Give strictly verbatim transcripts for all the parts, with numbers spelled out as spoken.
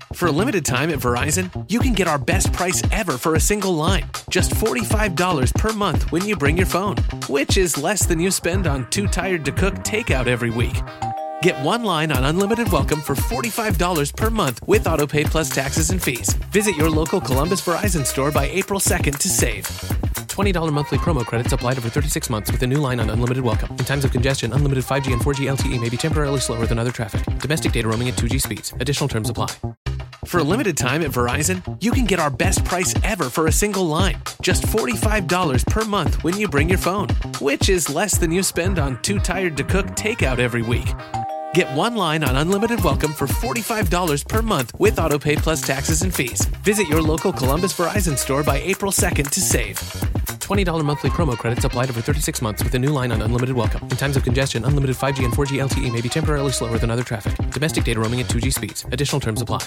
For a limited time at Verizon, you can get our best price ever for a single line. Just forty-five dollars per month when you bring your phone, which is less than you spend on Too Tired to Cook takeout every week. Get one line on Unlimited Welcome for forty-five dollars per month with AutoPay plus taxes and fees. Visit your local Columbus Verizon store by April second to save. twenty dollars monthly promo credits applied over thirty-six months with a new line on Unlimited Welcome. In times of congestion, unlimited five G and four G L T E may be temporarily slower than other traffic. Domestic data roaming at two G speeds. Additional terms apply. For a limited time at Verizon, you can get our best price ever for a single line. Just forty-five dollars per month when you bring your phone, which is less than you spend on Too Tired to Cook takeout every week. Get one line on Unlimited Welcome for forty-five dollars per month with AutoPay plus taxes and fees. Visit your local Columbus Verizon store by April second to save. twenty dollars monthly promo credits applied over thirty-six months with a new line on Unlimited Welcome. In times of congestion, unlimited five G and four G L T E may be temporarily slower than other traffic. Domestic data roaming at two G speeds. Additional terms apply.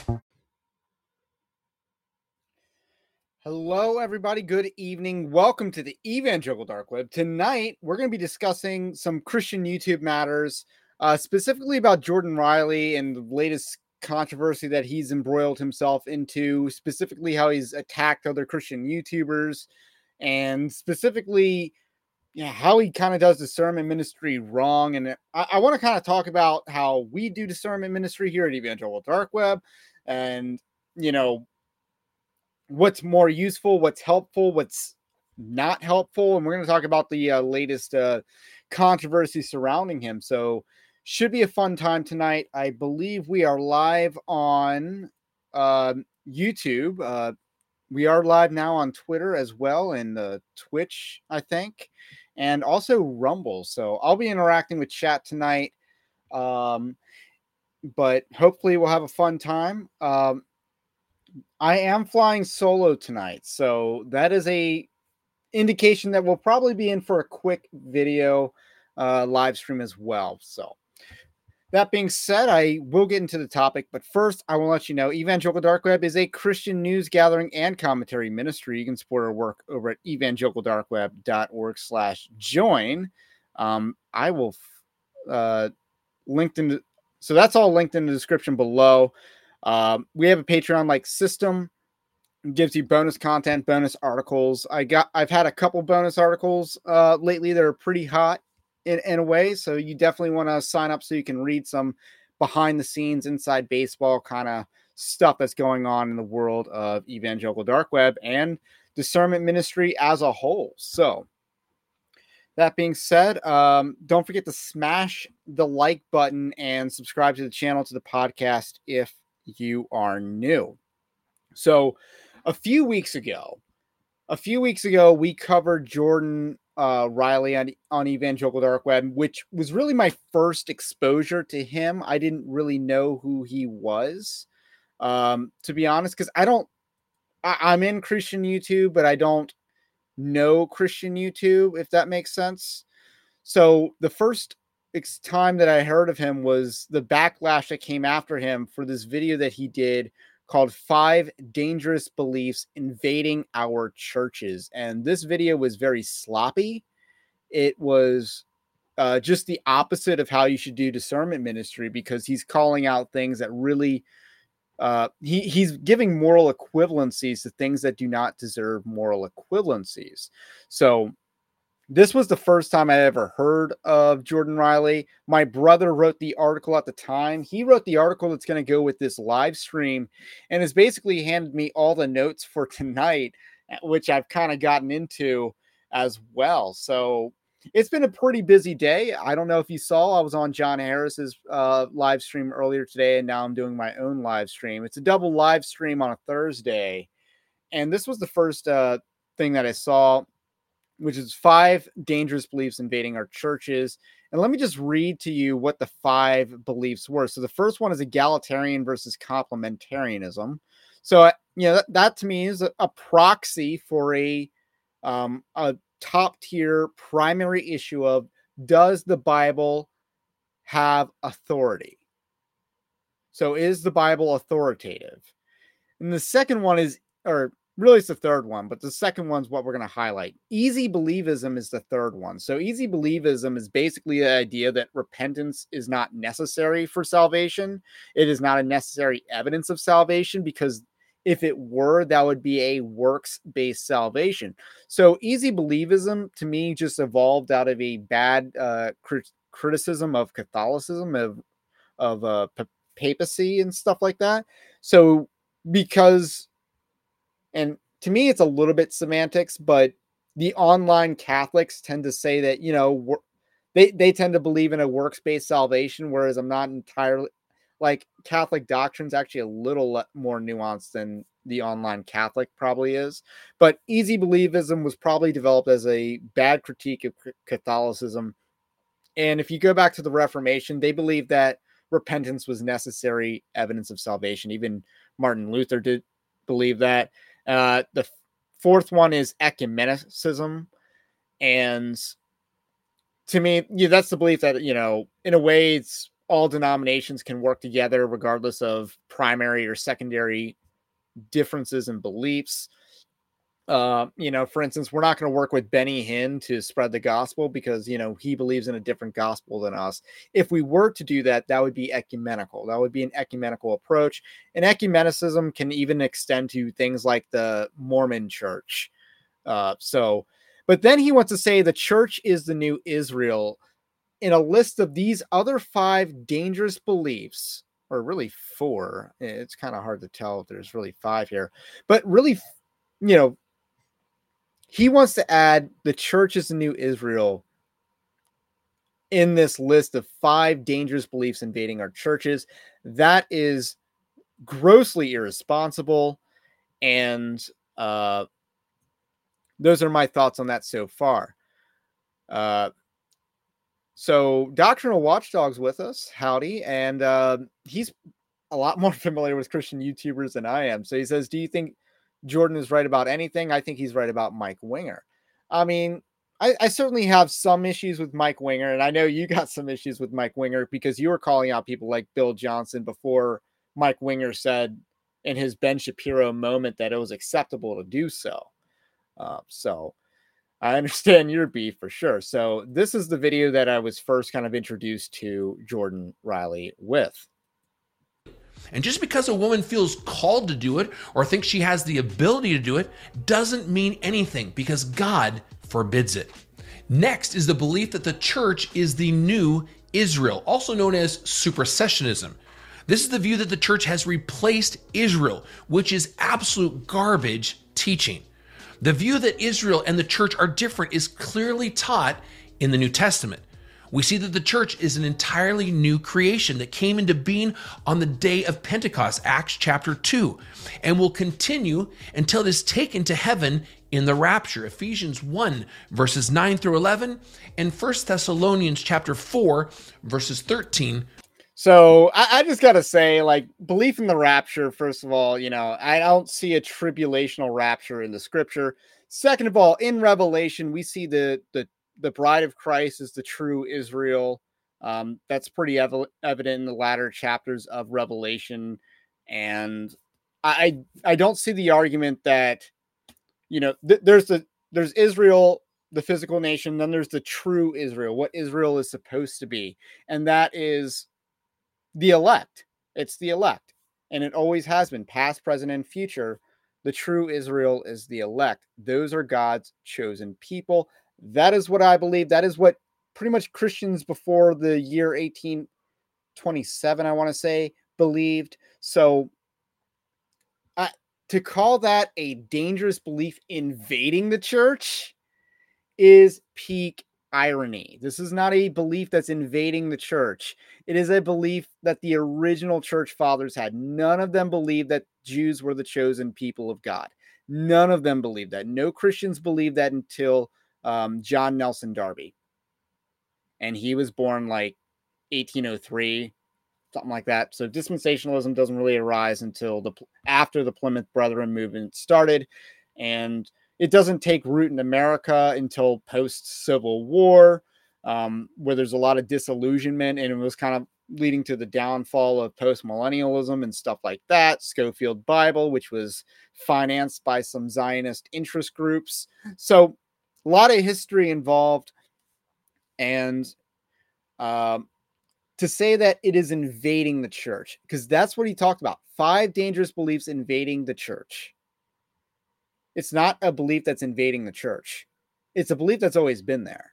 Hello, everybody. Good evening. Welcome to the Evangelical Dark Web. Tonight, we're going to be discussing some Christian YouTube matters, uh, specifically about Jordan Riley and the latest controversy that he's embroiled himself into, specifically how he's attacked other Christian YouTubers, and specifically yeah, how he kind of does discernment ministry wrong. And I, I want to kind of talk about how we do discernment ministry here at Evangelical Dark Web, and, you know, what's more useful, what's helpful, what's not helpful. And we're going to talk about the uh, latest uh, controversy surrounding him. So should be a fun time tonight. I believe we are live on uh, YouTube. Uh, we are live now on Twitter as well, and uh, Twitch, I think, and also Rumble. So I'll be interacting with chat tonight. Um, but hopefully we'll have a fun time. Um, I am flying solo tonight, so that is a indication that we'll probably be in for a quick video uh, live stream as well. So that being said, I will get into the topic, but first I will let you know Evangelical Dark Web is a Christian news gathering and commentary ministry. You can support our work over at evangelicaldarkweb.org slash join. Um, I will uh, linked in, the, so that's all linked in the description below. Um, we have a Patreon-like system. It gives you bonus content, bonus articles. I got, I've had a couple bonus articles uh, lately that are pretty hot in, in a way. So you definitely want to sign up so you can read some behind the scenes, inside baseball kind of stuff that's going on in the world of Evangelical Dark Web and discernment ministry as a whole. So that being said, um, don't forget to smash the like button and subscribe to the channel, to the podcast if you are new. So a few weeks ago, a few weeks ago, we covered Jordan uh, Riley on, on Evangelical Dark Web, which was really my first exposure to him. I didn't really know who he was, um, to be honest, because I don't, I, I'm in Christian YouTube, but I don't know Christian YouTube, if that makes sense. So the first time that I heard of him was the backlash that came after him for this video that he did called Five Dangerous Beliefs Invading Our Churches. And this video was very sloppy. It was uh, just the opposite of how you should do discernment ministry, because he's calling out things that really, uh, he, he's giving moral equivalencies to things that do not deserve moral equivalencies. So this was the first time I ever heard of Jordan Riley. My brother wrote the article at the time. He wrote the article that's going to go with this live stream and has basically handed me all the notes for tonight, which I've kind of gotten into as well. So it's been a pretty busy day. I don't know if you saw, I was on John Harris's uh, live stream earlier today, and now I'm doing my own live stream. It's a double live stream on a Thursday. And this was the first uh, thing that I saw, which is five dangerous beliefs invading our churches. And let me just read to you what the five beliefs were. So the first one is egalitarian versus complementarianism. So, you know, that, that to me is a, a proxy for a, um, a top tier primary issue of, does the Bible have authority? So is the Bible authoritative? And the second one is, or really it's the third one, but the second one's what we're going to highlight. Easy believism is the third one. So easy believism is basically the idea that repentance is not necessary for salvation. It is not a necessary evidence of salvation, because if it were, that would be a works-based salvation. So easy believism to me just evolved out of a bad uh, crit- criticism of Catholicism, of of uh, p- papacy and stuff like that. So because, and to me, it's a little bit semantics, but the online Catholics tend to say that, you know, they, they tend to believe in a works-based salvation, whereas I'm not entirely, like, Catholic doctrine is actually a little more nuanced than the online Catholic probably is. But easy believism was probably developed as a bad critique of Catholicism. And if you go back to the Reformation, they believed that repentance was necessary evidence of salvation. Even Martin Luther did believe that. Uh, the fourth one is ecumenicism. And to me, yeah, that's the belief that, you know, in a way, it's all denominations can work together regardless of primary or secondary differences in beliefs. Uh, you know, for instance, we're not going to work with Benny Hinn to spread the gospel because, you know, he believes in a different gospel than us. If we were to do that, that would be ecumenical. That would be an ecumenical approach. And ecumenicism can even extend to things like the Mormon church. Uh, so, but then he wants to say the church is the new Israel in a list of these other five dangerous beliefs, or really four. It's kind of hard to tell if there's really five here, but really, you know, he wants to add the church is the new Israel in this list of five dangerous beliefs invading our churches. That is grossly irresponsible. And uh, those are my thoughts on that so far. Uh, so Doctrinal Watchdog's with us. Howdy. And uh, he's a lot more familiar with Christian YouTubers than I am. So he says, do you think Jordan is right about anything? I think he's right about Mike Winger. I mean, I, I certainly have some issues with Mike Winger, and I know you got some issues with Mike Winger because you were calling out people like Bill Johnson before Mike Winger said in his Ben Shapiro moment that it was acceptable to do so. Uh, so I understand your beef for sure. So this is the video that I was first kind of introduced to Jordan Riley with. And just because a woman feels called to do it or thinks she has the ability to do it doesn't mean anything, because God forbids it. Next is the belief that the church is the new Israel, also known as supersessionism. This is the view that the church has replaced Israel, which is absolute garbage teaching. The view that Israel and the church are different is clearly taught in the New Testament. We see that the church is an entirely new creation that came into being on the day of Pentecost, Acts chapter two, and will continue until it is taken to heaven in the rapture, Ephesians one, verses nine through eleven, and First Thessalonians chapter four, verses thirteen. So I, I just got to say, like, belief in the rapture, first of all, you know, I don't see a tribulational rapture in the scripture. Second of all, in Revelation, we see the the the bride of Christ is the true Israel. Um, that's pretty ev- evident in the latter chapters of Revelation. And I, I don't see the argument that, you know, th- there's the, there's Israel, the physical nation. Then there's the true Israel, what Israel is supposed to be. And that is the elect. It's the elect. And it always has been, past, present, and future. The true Israel is the elect. Those are God's chosen people. That is what I believe. That is what pretty much Christians before the year eighteen twenty-seven, I want to say, believed. So uh, to call that a dangerous belief invading the church is peak irony. This is not a belief that's invading the church. It is a belief that the original church fathers had. None of them believed that Jews were the chosen people of God. None of them believed that. No Christians believed that until um, John Nelson Darby. And he was born like eighteen oh three, something like that. So dispensationalism doesn't really arise until the after the Plymouth Brethren movement started. And it doesn't take root in America until post-Civil War, um, where there's a lot of disillusionment, and it was kind of leading to the downfall of postmillennialism and stuff like that. Scofield Bible, which was financed by some Zionist interest groups. So a lot of history involved. And um, to say that it is invading the church, because that's what he talked about. Five dangerous beliefs invading the church. It's not a belief that's invading the church. It's a belief that's always been there.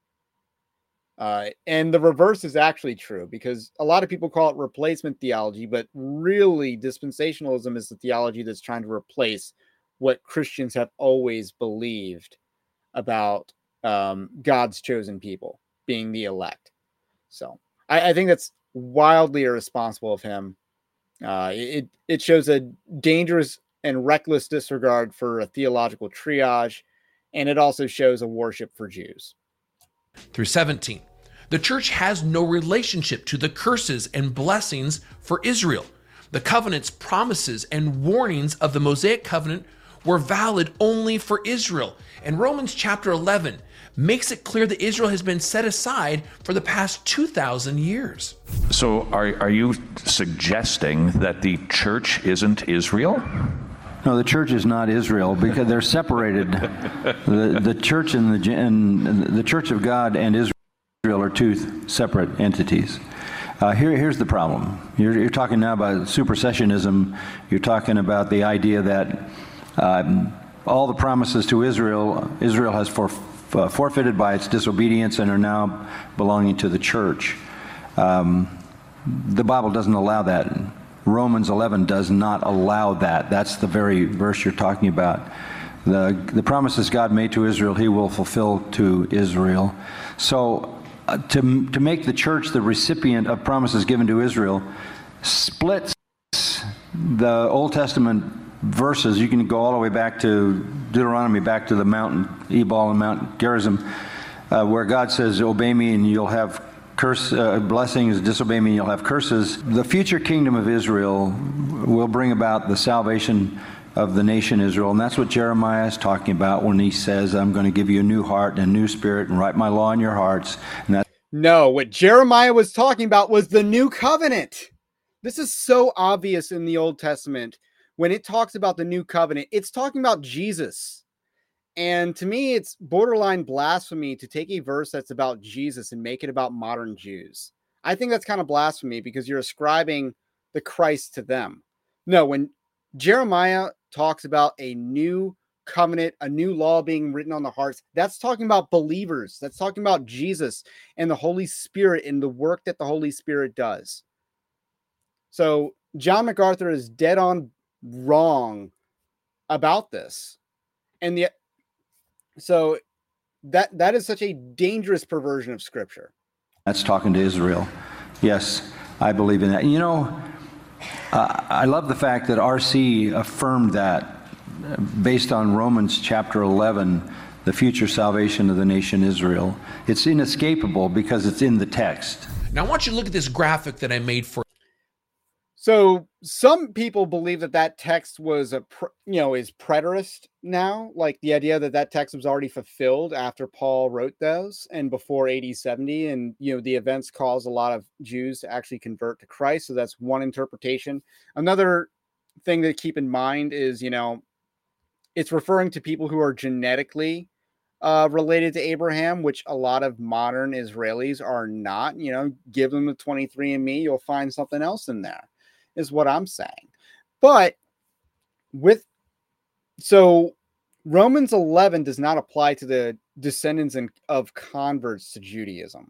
Uh, and the reverse is actually true, because a lot of people call it replacement theology, but really dispensationalism is the theology that's trying to replace what Christians have always believed about um, God's chosen people being the elect. So I, I think that's wildly irresponsible of him. Uh, it, it shows a dangerous and reckless disregard for a theological triage, and it also shows a worship for Jews. Through seventeen. The church has no relationship to the curses and blessings for Israel. The covenant's promises and warnings of the Mosaic covenant were valid only for Israel. And Romans chapter eleven makes it clear that Israel has been set aside for the past two thousand years. So are, are you suggesting that the church isn't Israel? No, the church is not Israel, because they're separated. the, the church and the and the Church of God and Israel are two separate entities. Uh, here, here's the problem. You're, you're talking now about supersessionism. You're talking about the idea that um, all the promises to Israel, Israel has for, uh, forfeited by its disobedience and are now belonging to the church. Um, the Bible doesn't allow that. Romans eleven does not allow that. That's the very verse you're talking about. The, the promises God made to Israel, he will fulfill to Israel. So uh, to, to make the church the recipient of promises given to Israel splits the Old Testament verses. You can go all the way back to Deuteronomy, back to the mountain, Ebal and Mount Gerizim, uh, where God says, obey me and you'll have curse uh, blessings, disobey me, you'll have curses. The future kingdom of Israel will bring about the salvation of the nation Israel, and that's what Jeremiah is talking about when he says, I'm going to give you a new heart and a new spirit and write my law in your hearts. And that- no, what Jeremiah was talking about was the new covenant. This is so obvious in the Old Testament. When it talks about the new covenant, it's talking about Jesus. And to me, it's borderline blasphemy to take a verse that's about Jesus and make it about modern Jews. I think that's kind of blasphemy, because you're ascribing the Christ to them. No, when Jeremiah talks about a new covenant, a new law being written on the hearts, that's talking about believers. That's talking about Jesus and the Holy Spirit and the work that the Holy Spirit does. So John MacArthur is dead on wrong about this. And the So that that is such a dangerous perversion of Scripture. That's talking to Israel. Yes, I believe in that. You know, uh, I love the fact that R C affirmed that based on Romans chapter eleven, the future salvation of the nation Israel. It's inescapable because it's in the text. Now I want you to look at this graphic that I made for So some people believe that that text was a, you know, is preterist now, like the idea that that text was already fulfilled after Paul wrote those and before A D seventy, and you know the events caused a lot of Jews to actually convert to Christ. So that's one interpretation. Another thing to keep in mind is, you know, it's referring to people who are genetically uh, related to Abraham, which a lot of modern Israelis are not. You know, give them the twenty-three and me, you'll find something else in there. Is what I'm saying. But with so Romans eleven does not apply to the descendants in, of converts to Judaism.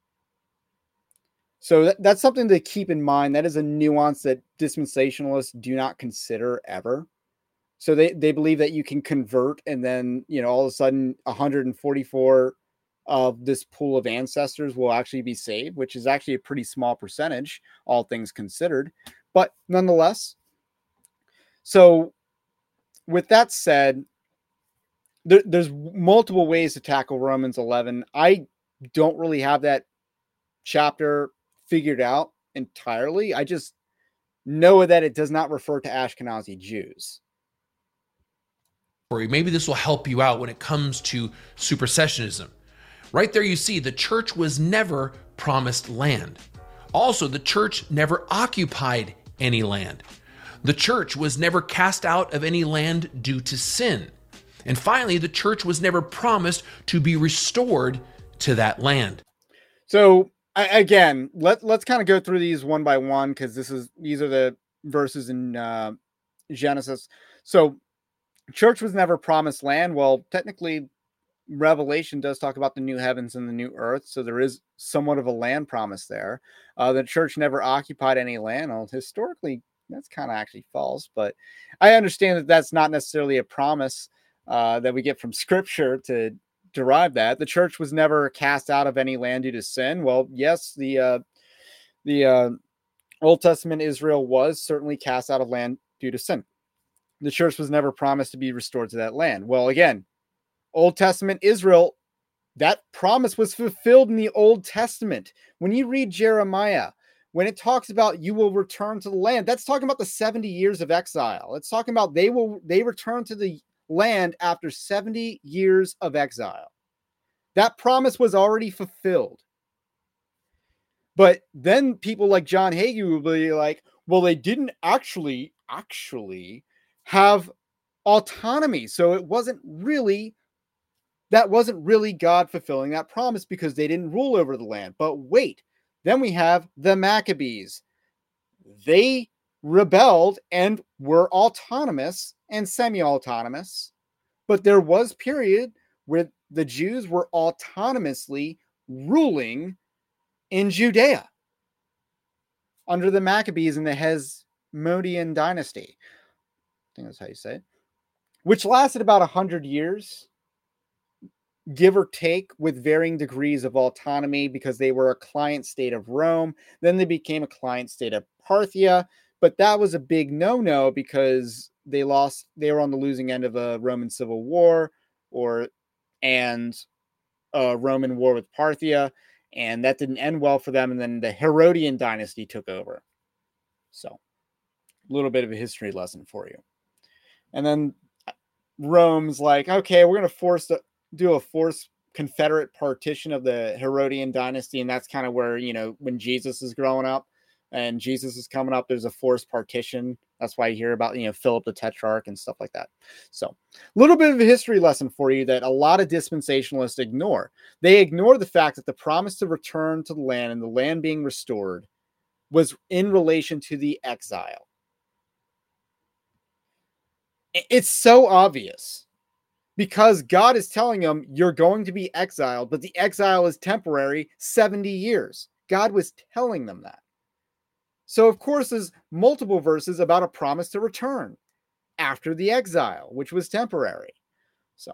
So that, that's something to keep in mind. That is a nuance that dispensationalists do not consider ever. So they, they believe that you can convert and then, you know, all of a sudden one hundred forty-four of this pool of ancestors will actually be saved, which is actually a pretty small percentage, all things considered. But nonetheless, so with that said, there, there's multiple ways to tackle Romans eleven. I don't really have that chapter figured out entirely. I just know that it does not refer to Ashkenazi Jews. Maybe this will help you out when it comes to supersessionism. Right there you see the church was never promised land. Also, the church never occupied any land. The church was never cast out of any land due to sin. And finally, the church was never promised to be restored to that land. So again, let, let's kind of go through these one by one, because this is these are the verses in uh, Genesis. So church was never promised land. Well, technically, Revelation does talk about the new heavens and the new earth, so there is somewhat of a land promise there. Uh, the church never occupied any land. Well, historically, that's kind of actually false, but I understand that that's not necessarily a promise uh, that we get from Scripture to derive that. The church was never cast out of any land due to sin. Well, yes, the uh, the uh, Old Testament Israel was certainly cast out of land due to sin. The church was never promised to be restored to that land. Well, again, Old Testament Israel, that promise was fulfilled in the Old Testament. When you read Jeremiah, when it talks about you will return to the land, that's talking about the seventy years of exile. It's talking about they will they return to the land after seventy years of exile. That promise was already fulfilled. But then people like John Hagee will be like, well, they didn't actually, actually have autonomy. So it wasn't really, that wasn't really God fulfilling that promise because they didn't rule over the land. But wait, then we have the Maccabees. They rebelled and were autonomous and semi-autonomous, but there was a period where the Jews were autonomously ruling in Judea under the Maccabees in the Hasmonean dynasty. I think that's how you say it, which lasted about one hundred years, give or take, with varying degrees of autonomy because they were a client state of Rome. Then they became a client state of Parthia, but that was a big no-no because they lost, they were on the losing end of a Roman civil war or and a Roman war with Parthia, and that didn't end well for them. And then the Herodian dynasty took over. So a little bit of a history lesson for you. And then Rome's like, okay, we're going to force the, do a forced Confederate partition of the Herodian dynasty. And that's kind of where, you know, when Jesus is growing up and Jesus is coming up, there's a forced partition. That's why you hear about, you know, Philip the Tetrarch and stuff like that. So a little bit of a history lesson for you that a lot of dispensationalists ignore. They ignore the fact that the promise to return to the land and the land being restored was in relation to the exile. It's so obvious because God is telling them you're going to be exiled, but the exile is temporary, seventy years. God was telling them that. So, of course, there's multiple verses about a promise to return after the exile, which was temporary. So,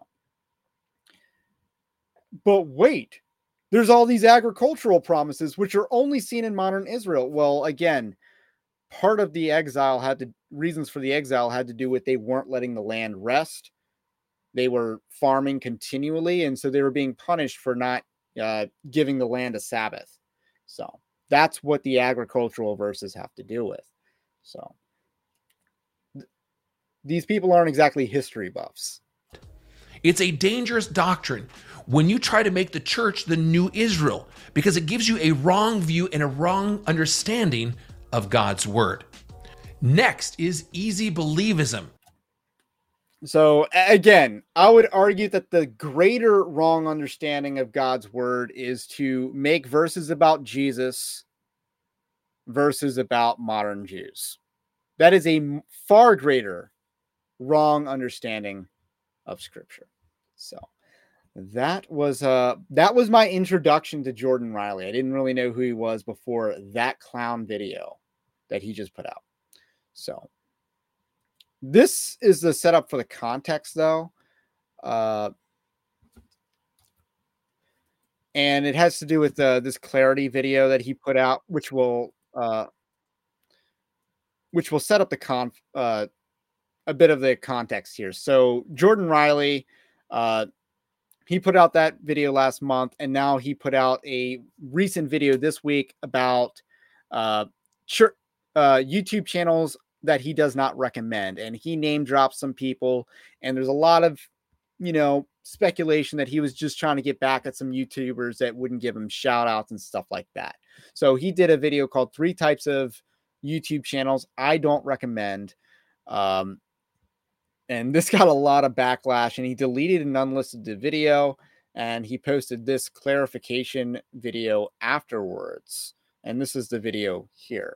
but wait, there's all these agricultural promises, which are only seen in modern Israel. Well, again, part of the exile had to, reasons for the exile had to do with they weren't letting the land rest. They were farming continually, and so they were being punished for not uh, giving the land a Sabbath. So that's what the agricultural verses have to do with. So th- these people aren't exactly history buffs. It's a dangerous doctrine when you try to make the church the new Israel because it gives you a wrong view and a wrong understanding of God's word. Next is easy believism. So again, I would argue that the greater wrong understanding of God's word is to make verses about Jesus verses about modern Jews. That is a far greater wrong understanding of Scripture. So that was uh that was my introduction to Jordan Riley. I didn't really know who he was before that clown video that he just put out. So this is the setup for the context, though. Uh, and it has to do with uh, this clarity video that he put out, which will uh, which will set up the con uh, a bit of the context here. So Jordan Riley, uh, he put out that video last month, and now he put out a recent video this week about uh, church, uh, YouTube channels that he does not recommend. And he name drops some people, and there's a lot of, you know, speculation that he was just trying to get back at some YouTubers that wouldn't give him shout outs and stuff like that. So he did a video called Three Types of YouTube Channels I Don't Recommend. Um, and this got a lot of backlash, and he deleted and unlisted the video, and he posted this clarification video afterwards. And this is the video here.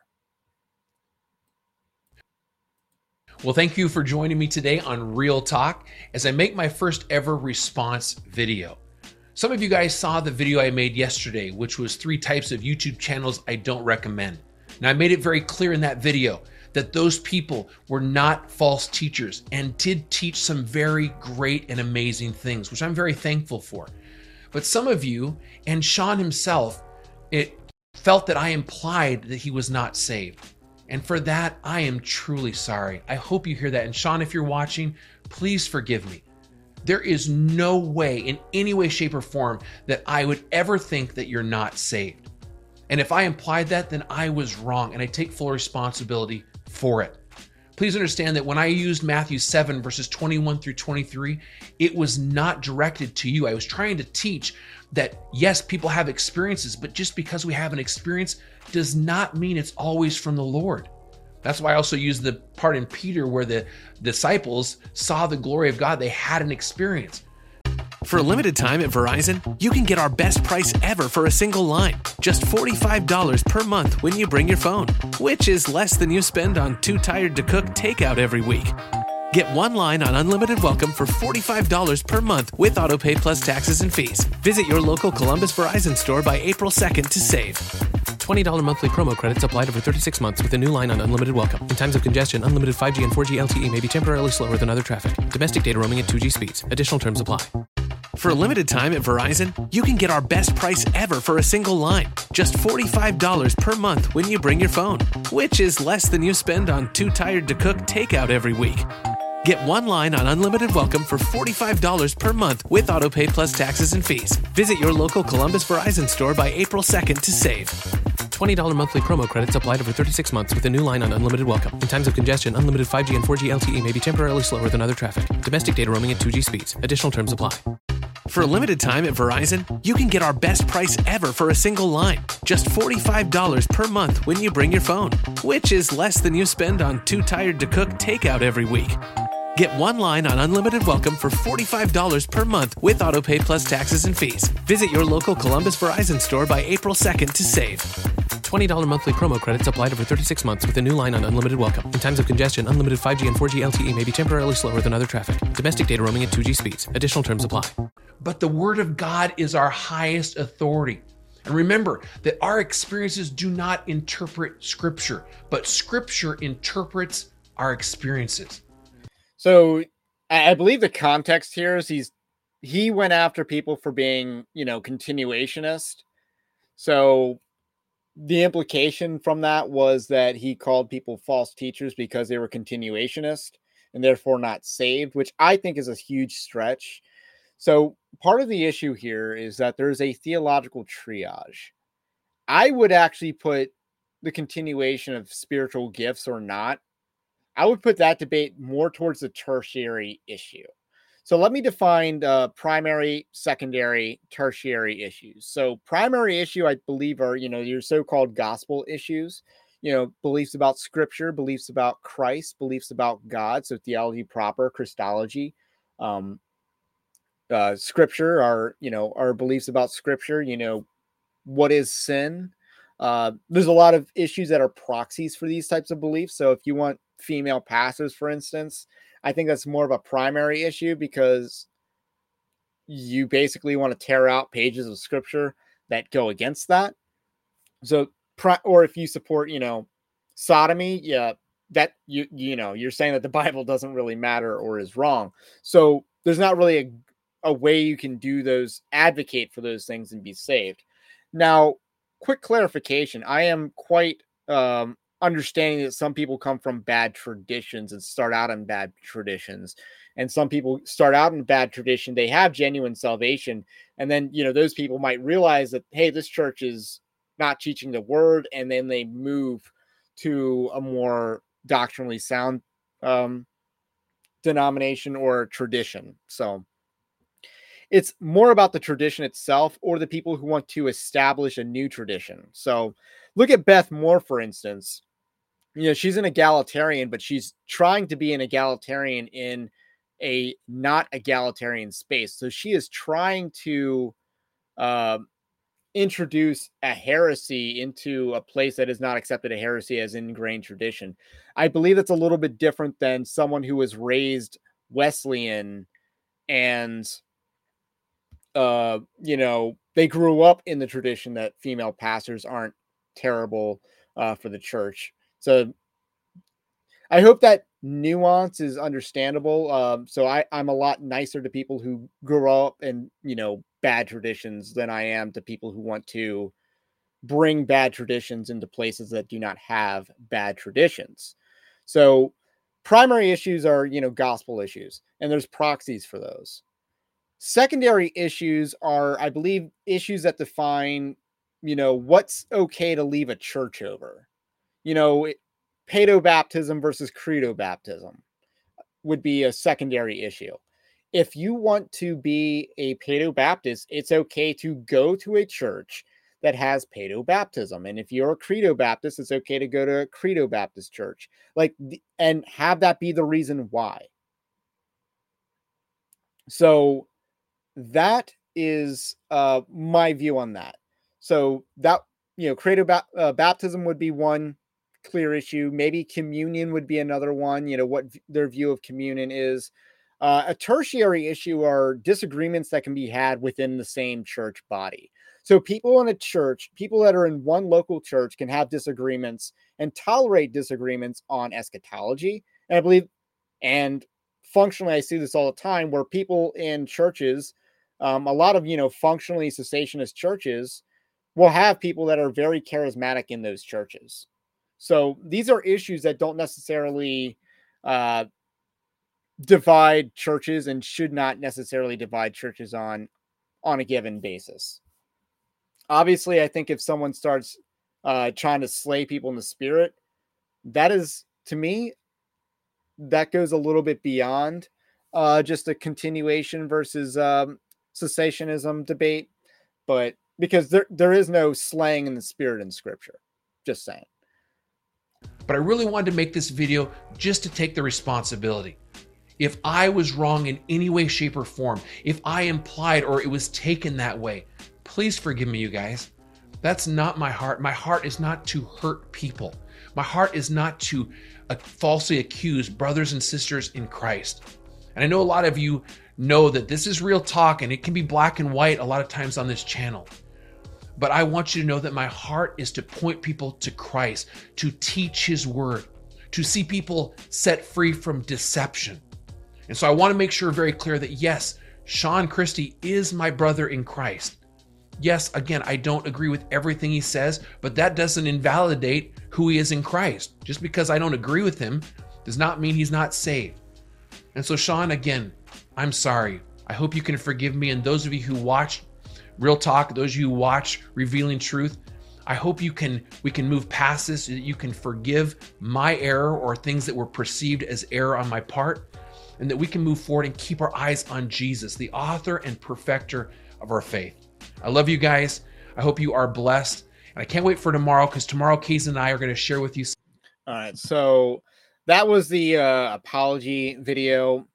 Well, thank you for joining me today on Real Talk as I make my first ever response video. Some of you guys saw the video I made yesterday, which was three types of YouTube channels I don't recommend. Now, I made it very clear in that video that those people were not false teachers and did teach some very great and amazing things, which I'm very thankful for. But some of you, and Sean himself, it felt that I implied that he was not saved. And for that, I am truly sorry. I hope you hear that. And Sean, if you're watching, please forgive me. There is no way, in any way, shape, or form, that I would ever think that you're not saved. And if I implied that, then I was wrong, and I take full responsibility for it. Please understand that when I used Matthew seven, verses twenty-one through twenty-three, it was not directed to you. I was trying to teach that, yes, people have experiences, but just because we have an experience does not mean it's always from the Lord. That's why I also use the part in Peter where the disciples saw the glory of God. They had an experience. For a limited time at Verizon, you can get our best price ever for a single line. Just forty-five dollars per month when you bring your phone, which is less than you spend on Too Tired to Cook takeout every week. Get one line on unlimited welcome for forty-five dollars per month with AutoPay plus taxes and fees. Visit your local Columbus Verizon store by April second to save. twenty dollars monthly promo credits applied over thirty-six months with a new line on unlimited welcome. In times of congestion, unlimited five G and four G L T E may be temporarily slower than other traffic. Domestic data roaming at two G speeds. Additional terms apply. For a limited time at Verizon, you can get our best price ever for a single line. Just forty-five dollars per month when you bring your phone, which is less than you spend on Too Tired to Cook takeout every week. Get one line on unlimited welcome for forty-five dollars per month with AutoPay plus taxes and fees. Visit your local Columbus Verizon store by April second to save. twenty dollars monthly promo credits applied over thirty-six months with a new line on unlimited welcome. In times of congestion, unlimited five G and four G L T E may be temporarily slower than other traffic. Domestic data roaming at two G speeds. Additional terms apply. For a limited time at Verizon, you can get our best price ever for a single line. Just forty-five dollars per month when you bring your phone, which is less than you spend on Too Tired to Cook takeout every week. Get one line on unlimited welcome for forty-five dollars per month with AutoPay plus taxes and fees. Visit your local Columbus Verizon store by April second to save. twenty dollars monthly promo credits applied over thirty-six months with a new line on unlimited welcome. In times of congestion, unlimited five G and four G L T E may be temporarily slower than other traffic. Domestic data roaming at two G speeds. Additional terms apply. But the Word of God is our highest authority. And remember that our experiences do not interpret Scripture, but Scripture interprets our experiences. So I believe the context here is he's he went after people for being, you know, continuationist. So the implication from that was that he called people false teachers because they were continuationist and therefore not saved, which I think is a huge stretch. So part of the issue here is that there's a theological triage. I would actually put the continuation of spiritual gifts or not. I would put that debate more towards the tertiary issue. So let me define uh, primary, secondary, tertiary issues. So primary issue, I believe, are, you know, your so-called gospel issues, you know, beliefs about Scripture, beliefs about Christ, beliefs about God. So theology proper, Christology, um, uh, Scripture are, you know, our beliefs about Scripture, you know, what is sin? Uh, there's a lot of issues that are proxies for these types of beliefs. So if you want female pastors, for instance, I think that's more of a primary issue because you basically want to tear out pages of Scripture that go against that. So, or if you support, you know, sodomy, yeah, that you, you know, you're saying that the Bible doesn't really matter or is wrong. So there's not really a, a way you can do those, advocate for those things and be saved. Now, quick clarification. I am quite, um, understanding that some people come from bad traditions and start out in bad traditions. And some people start out in bad tradition. They have genuine salvation. And then, you know, those people might realize that, hey, this church is not teaching the word. And then they move to a more doctrinally sound um, denomination or tradition. So it's more about the tradition itself or the people who want to establish a new tradition. So look at Beth Moore, for instance. You know, she's an egalitarian, but she's trying to be an egalitarian in a not egalitarian space. So she is trying to uh, introduce a heresy into a place that is not accepted a heresy as ingrained tradition. I believe that's a little bit different than someone who was raised Wesleyan and, uh, you know, they grew up in the tradition that female pastors aren't terrible uh, for the church. So I hope that nuance is understandable. Um, so I, I'm a lot nicer to people who grew up in, you know, bad traditions than I am to people who want to bring bad traditions into places that do not have bad traditions. So primary issues are, you know, gospel issues, and there's proxies for those. Secondary issues are, I believe, issues that define, you know, what's okay to leave a church over. You know, paedobaptism versus credo baptism would be a secondary issue. If you want to be a paedobaptist, it's okay to go to a church that has paedobaptism. And if you're a credo Baptist, it's okay to go to a credo Baptist church. Like, and have that be the reason why. So that is uh, my view on that. So that, you know, credo ba- uh, baptism would be one clear issue. Maybe communion would be another one, you know, what v- their view of communion is. Uh, a tertiary issue are disagreements that can be had within the same church body. So people in a church, people that are in one local church can have disagreements and tolerate disagreements on eschatology. And I believe, and functionally, I see this all the time where people in churches, um, a lot of, you know, functionally cessationist churches will have people that are very charismatic in those churches. So these are issues that don't necessarily uh, divide churches and should not necessarily divide churches on on a given basis. Obviously, I think if someone starts uh, trying to slay people in the spirit, that is, to me, that goes a little bit beyond uh, just a continuation versus um, cessationism debate. But because there there is no slaying in the spirit in Scripture, just saying. But I really wanted to make this video just to take the responsibility. If I was wrong in any way, shape, or form, if I implied or it was taken that way, please forgive me, you guys. That's not my heart. My heart is not to hurt people. My heart is not to uh, falsely accuse brothers and sisters in Christ. And I know a lot of you know that this is real talk and it can be black and white a lot of times on this channel. But I want you to know that my heart is to point people to Christ, to teach his word, to see people set free from deception. And so I want to make sure very clear that yes, Sean Christie is my brother in Christ. Yes, again, I don't agree with everything he says, but that doesn't invalidate who he is in Christ. Just because I don't agree with him does not mean he's not saved. And so Sean, again, I'm sorry. I hope you can forgive me. And those of you who watch Real Talk, those of you who watch Revealing Truth, I hope you can we can move past this, that you can forgive my error or things that were perceived as error on my part, and that we can move forward and keep our eyes on Jesus, the author and perfecter of our faith. I love you guys. I hope you are blessed. And I can't wait for tomorrow, because tomorrow Keys and I are going to share with you. All right. So that was the uh, apology video.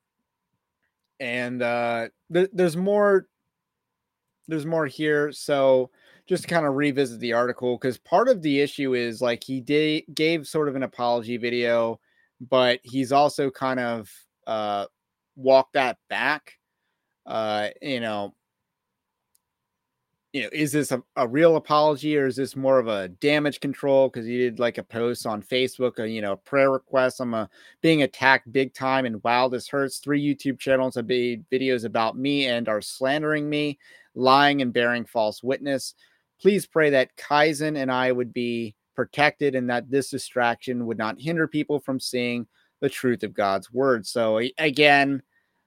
And uh, th- there's more. There's more here. So just to kind of revisit the article, because part of the issue is like he did gave sort of an apology video, but he's also kind of uh, walked that back. Uh, you know, you know, is this a, a real apology or is this more of a damage control? Because he did like a post on Facebook, a, you know, prayer request. I'm uh, being attacked big time, and wow, this hurts. Three YouTube channels have made videos about me and are slandering me, lying and bearing false witness. Please pray that Kaizen and I would be protected and that this distraction would not hinder people from seeing the truth of God's word. So again,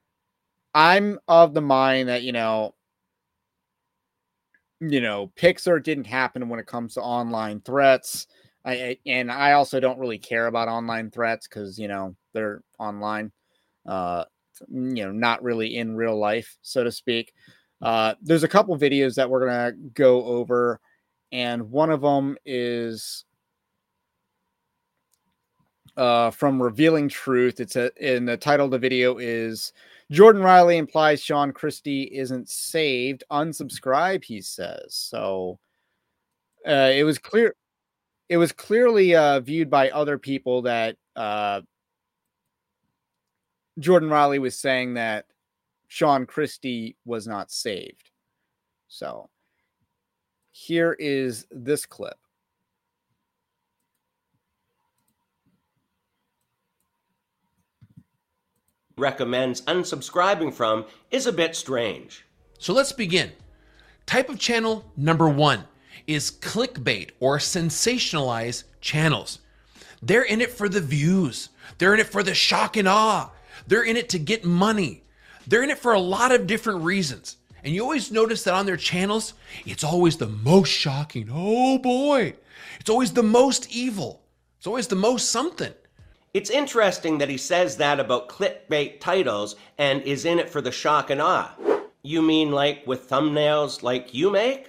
I'm of the mind that, you know, you know, Pixar didn't happen when it comes to online threats. I, I and I also don't really care about online threats because, you know, they're online. Uh, you know, not really in real life, so to speak. Uh, there's a couple videos that we're going to go over, and one of them is uh, from Revealing Truth. It's a, in the title of the video is Jordan Riley implies Sean Christie isn't saved. Unsubscribe, he says. So uh, it was clear. It was clearly uh, viewed by other people that uh, Jordan Riley was saying that Sean Christie was not saved. So here is this clip. Recommends unsubscribing from is a bit strange. So let's begin. Type of channel number one is clickbait or sensationalized channels. They're in it for the views. They're in it for the shock and awe. They're in it to get money. They're in it for a lot of different reasons. And you always notice that on their channels, it's always the most shocking. Oh boy. It's always the most evil. It's always the most something. It's interesting that he says that about clickbait titles and is in it for the shock and awe. You mean like with thumbnails like you make?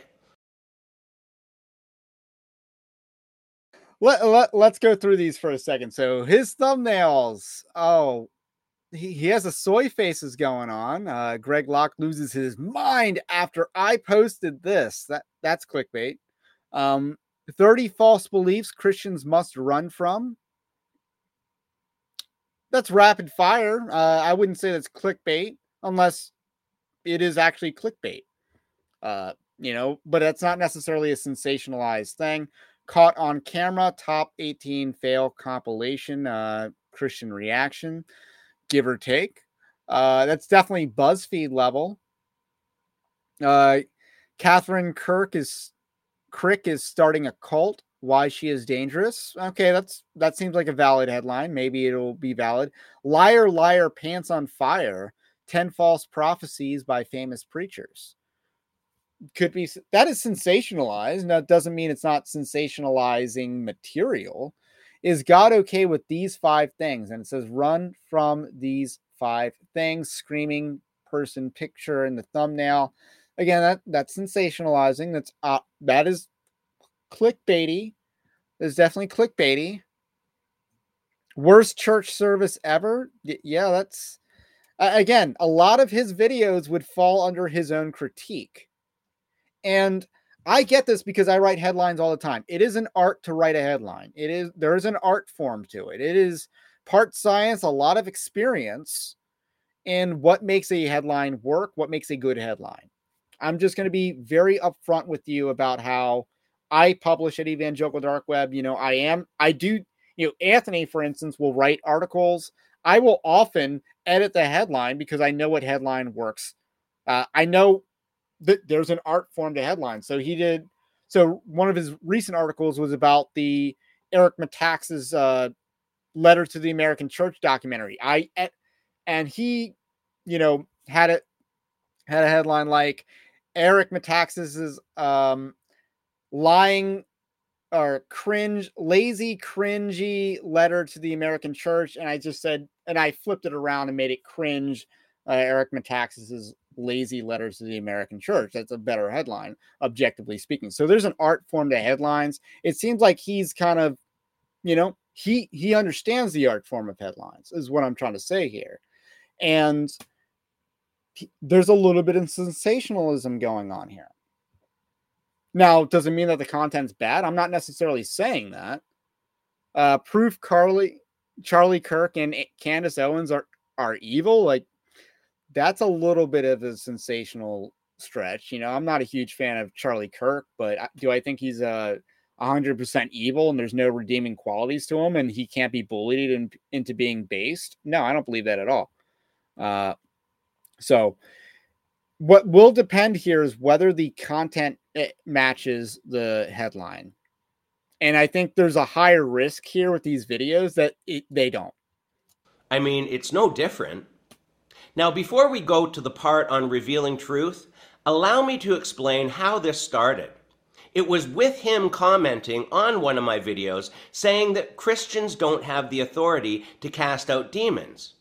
Let, let, let's go through these for a second. So his thumbnails. Oh, he, he has a soy faces going on. Uh, Greg Locke loses his mind after I posted this. That That's clickbait. Um, thirty false beliefs Christians must run from. That's rapid fire. Uh, I wouldn't say that's clickbait unless it is actually clickbait. Uh, you know, but that's not necessarily a sensationalized thing. Caught on camera, top eighteen fail compilation, uh, Christian reaction, give or take. Uh, that's definitely BuzzFeed level. Uh, Catherine Kirk is Crick is starting a cult. Why she is dangerous. Okay, that's that seems like a valid headline. Maybe it'll be valid. Liar, liar, pants on fire. ten false prophecies by famous preachers. Could be that is sensationalized. Now, it doesn't mean it's not sensationalizing material. Is God okay with these five things? And it says run from these five things. Screaming person picture in the thumbnail. Again, that that's sensationalizing. That's uh, that is clickbaity. There's definitely clickbaity. Worst church service ever. Y- yeah, that's uh, again, a lot of his videos would fall under his own critique. And I get this because I write headlines all the time. It is an art to write a headline. It is there is an art form to it. It is part science, a lot of experience in what makes a headline work, what makes a good headline. I'm just going to be very upfront with you about how I publish at Evangelical Dark Web. You know, I am, I do, you know, Anthony, for instance, will write articles. I will often edit the headline because I know what headline works. Uh, I know that there's an art form to headline. So he did. So one of his recent articles was about the Eric Metaxas uh, letter to the American Church documentary. I, and he, you know, had it, had a headline like Eric Metaxas's, um, lying or cringe, lazy, cringy letter to the American Church. And I just said, and I flipped it around and made it cringe. Uh, Eric Metaxas's lazy letters to the American Church. That's a better headline, objectively speaking. So there's an art form to headlines. It seems like he's kind of, you know, he, he understands the art form of headlines is what I'm trying to say here. And he, there's a little bit of sensationalism going on here. Now, it doesn't mean that the content's bad. I'm not necessarily saying that. Uh, proof Carly, Charlie Kirk and Candace Owens are, are evil. Like, that's a little bit of a sensational stretch. You know, I'm not a huge fan of Charlie Kirk, but do I think he's a one hundred percent evil and there's no redeeming qualities to him and he can't be bullied in, into being based? No, I don't believe that at all. Uh, so what will depend here is whether the content matches the headline. And I think there's a higher risk here with these videos that it, they don't. I mean, it's no different. Now, before we go to the part on Revealing Truth, allow me to explain how this started. It was with him commenting on one of my videos saying that Christians don't have the authority to cast out demons.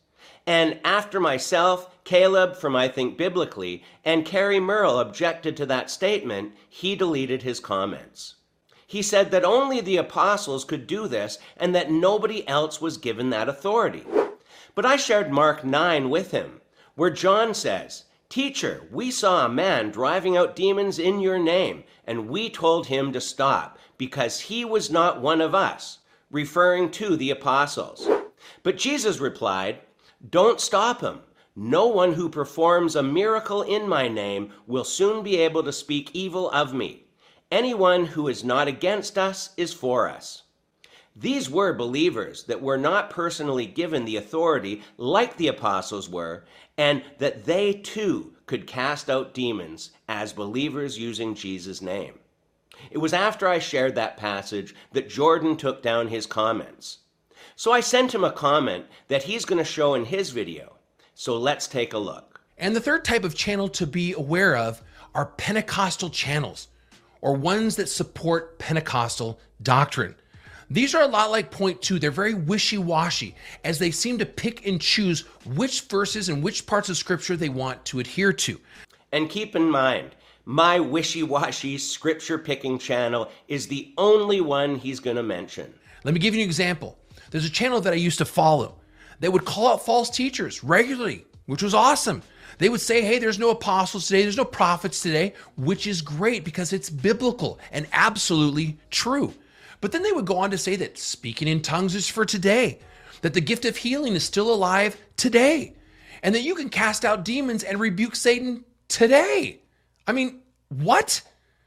And after myself, Caleb from I Think Biblically, and Carrie Merle objected to that statement, he deleted his comments. He said that only the apostles could do this and that nobody else was given that authority. But I shared Mark nine with him, where John says, "Teacher, we saw a man driving out demons in your name, and we told him to stop, because he was not one of us," referring to the apostles. But Jesus replied, "Don't stop him. No one who performs a miracle in my name will soon be able to speak evil of me. Anyone who is not against us is for us." These were believers that were not personally given the authority like the apostles were, and that they too could cast out demons as believers using Jesus' name. It was after I shared that passage that Jordan took down his comments. So I sent him a comment that he's going to show in his video. So let's take a look. And the third type of channel to be aware of are Pentecostal channels, or ones that support Pentecostal doctrine. These are a lot like point two. They're very wishy-washy, as they seem to pick and choose which verses and which parts of scripture they want to adhere to. And keep in mind, my wishy-washy scripture-picking channel is the only one he's going to mention. Let me give you an example. There's a channel that I used to follow that would call out false teachers regularly, which was awesome. They would say, hey, there's no apostles today, there's no prophets today, which is great because it's biblical and absolutely true. But then they would go on to say that speaking in tongues is for today, that the gift of healing is still alive today, and that you can cast out demons and rebuke Satan today. I mean, what?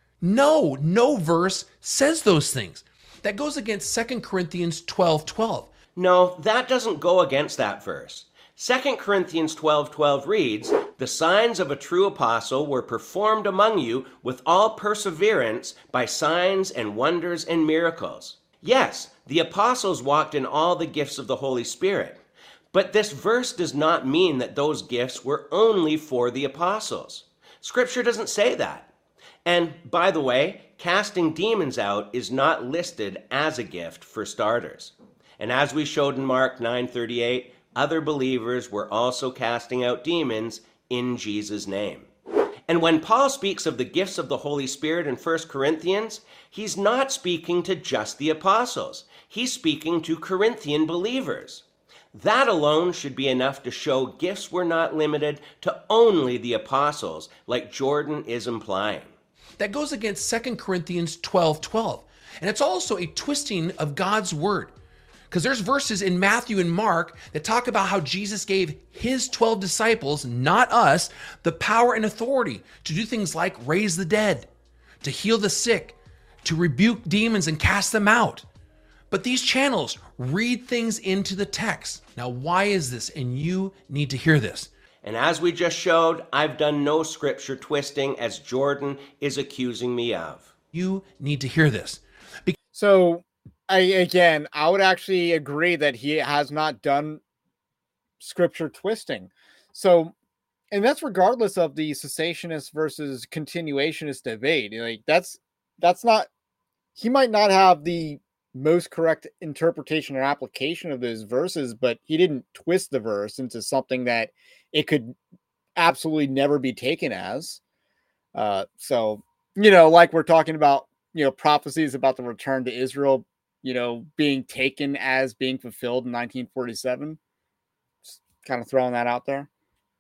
No, no verse says those things. That goes against Second Corinthians twelve twelve. No, that doesn't go against that verse. Second Corinthians twelve twelve reads, "The signs of a true apostle were performed among you with all perseverance by signs and wonders and miracles." Yes, the apostles walked in all the gifts of the Holy Spirit. But this verse does not mean that those gifts were only for the apostles. Scripture doesn't say that. And by the way, casting demons out is not listed as a gift for starters. And as we showed in Mark nine thirty-eight, other believers were also casting out demons in Jesus' name. And when Paul speaks of the gifts of the Holy Spirit in First Corinthians, he's not speaking to just the apostles. He's speaking to Corinthian believers. That alone should be enough to show gifts were not limited to only the apostles, like Jordan is implying. That goes against Second Corinthians twelve twelve. And it's also a twisting of God's word. Because there's verses in Matthew and Mark that talk about how Jesus gave his twelve disciples, not us, the power and authority to do things like raise the dead, to heal the sick, to rebuke demons and cast them out. But these channels read things into the text. Now, why is this? And you need to hear this. And as we just showed, I've done no scripture twisting as Jordan is accusing me of. You need to hear this. Be- So, I, again, I would actually agree that he has not done scripture twisting. So, and that's regardless of the cessationist versus continuationist debate. Like that's, that's not, he might not have the most correct interpretation or application of those verses, but he didn't twist the verse into something that it could absolutely never be taken as. Uh, so, you know, like we're talking about, you know, prophecies about the return to Israel, you know, being taken as being fulfilled in nineteen forty-seven. Just kind of throwing that out there.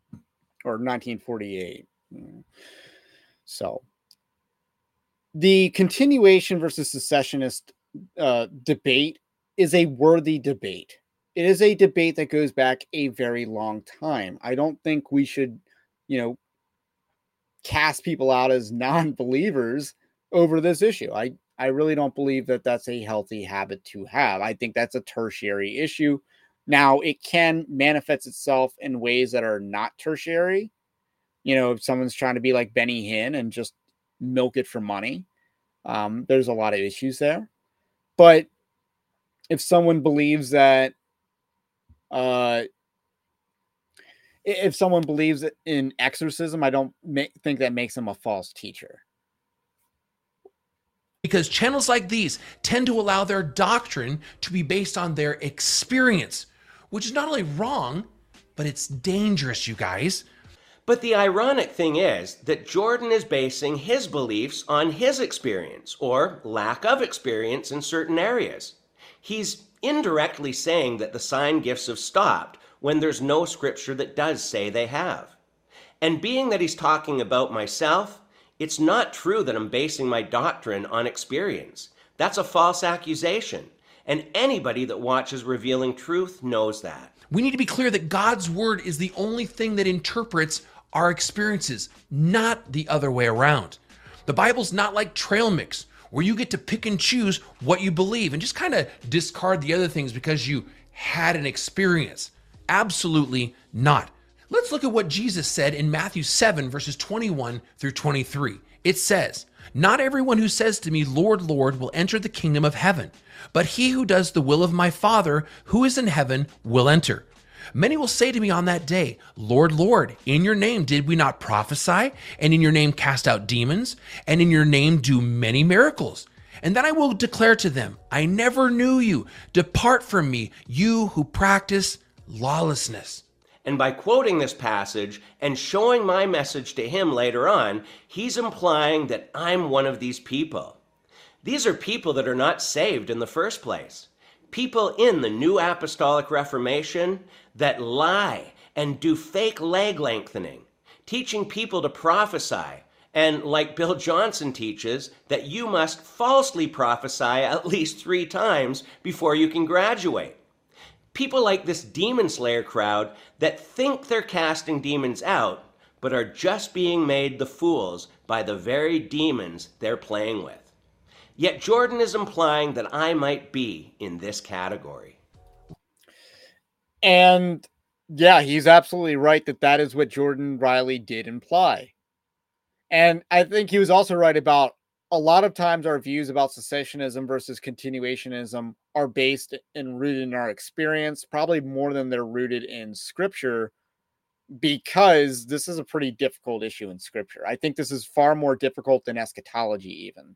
Or nineteen forty-eight. So the continuation versus secessionist uh, debate is a worthy debate. It is a debate that goes back a very long time. I don't think we should, you know, cast people out as non-believers over this issue. I I really don't believe that that's a healthy habit to have. I think that's a tertiary issue. Now, it can manifest itself in ways that are not tertiary. You know, if someone's trying to be like Benny Hinn and just milk it for money, um, there's a lot of issues there. But if someone believes that, uh, if someone believes in exorcism, I don't make, think that makes them a false teacher. Because channels like these tend to allow their doctrine to be based on their experience, which is not only wrong, but it's dangerous, you guys. But the ironic thing is that Jordan is basing his beliefs on his experience or lack of experience in certain areas. He's indirectly saying that the sign gifts have stopped when there's no scripture that does say they have. And being that he's talking about myself, it's not true that I'm basing my doctrine on experience. That's a false accusation. And anybody that watches Revealing Truth knows that. We need to be clear that God's word is the only thing that interprets our experiences, not the other way around. The Bible's not like trail mix, where you get to pick and choose what you believe and just kind of discard the other things because you had an experience. Absolutely not. Let's look at what Jesus said in Matthew seven, verses twenty-one through twenty-three. It says, "Not everyone who says to me, 'Lord, Lord,' will enter the kingdom of heaven, but he who does the will of my Father who is in heaven will enter. Many will say to me on that day, 'Lord, Lord, in your name did we not prophesy, and in your name cast out demons, and in your name do many miracles?' And then I will declare to them, 'I never knew you. Depart from me, you who practice lawlessness.'" And by quoting this passage and showing my message to him later on, he's implying that I'm one of these people. These are people that are not saved in the first place. People in the New Apostolic Reformation that lie and do fake leg lengthening, teaching people to prophesy, and like Bill Johnson teaches, that you must falsely prophesy at least three times before you can graduate. People like this demon slayer crowd that think they're casting demons out, but are just being made the fools by the very demons they're playing with. Yet Jordan is implying that I might be in this category. And yeah, he's absolutely right that that is what Jordan Riley did imply. And I think he was also right about a lot of times our views about cessationism versus continuationism are based and rooted in our experience, probably more than they're rooted in scripture, because this is a pretty difficult issue in scripture. I think this is far more difficult than eschatology even.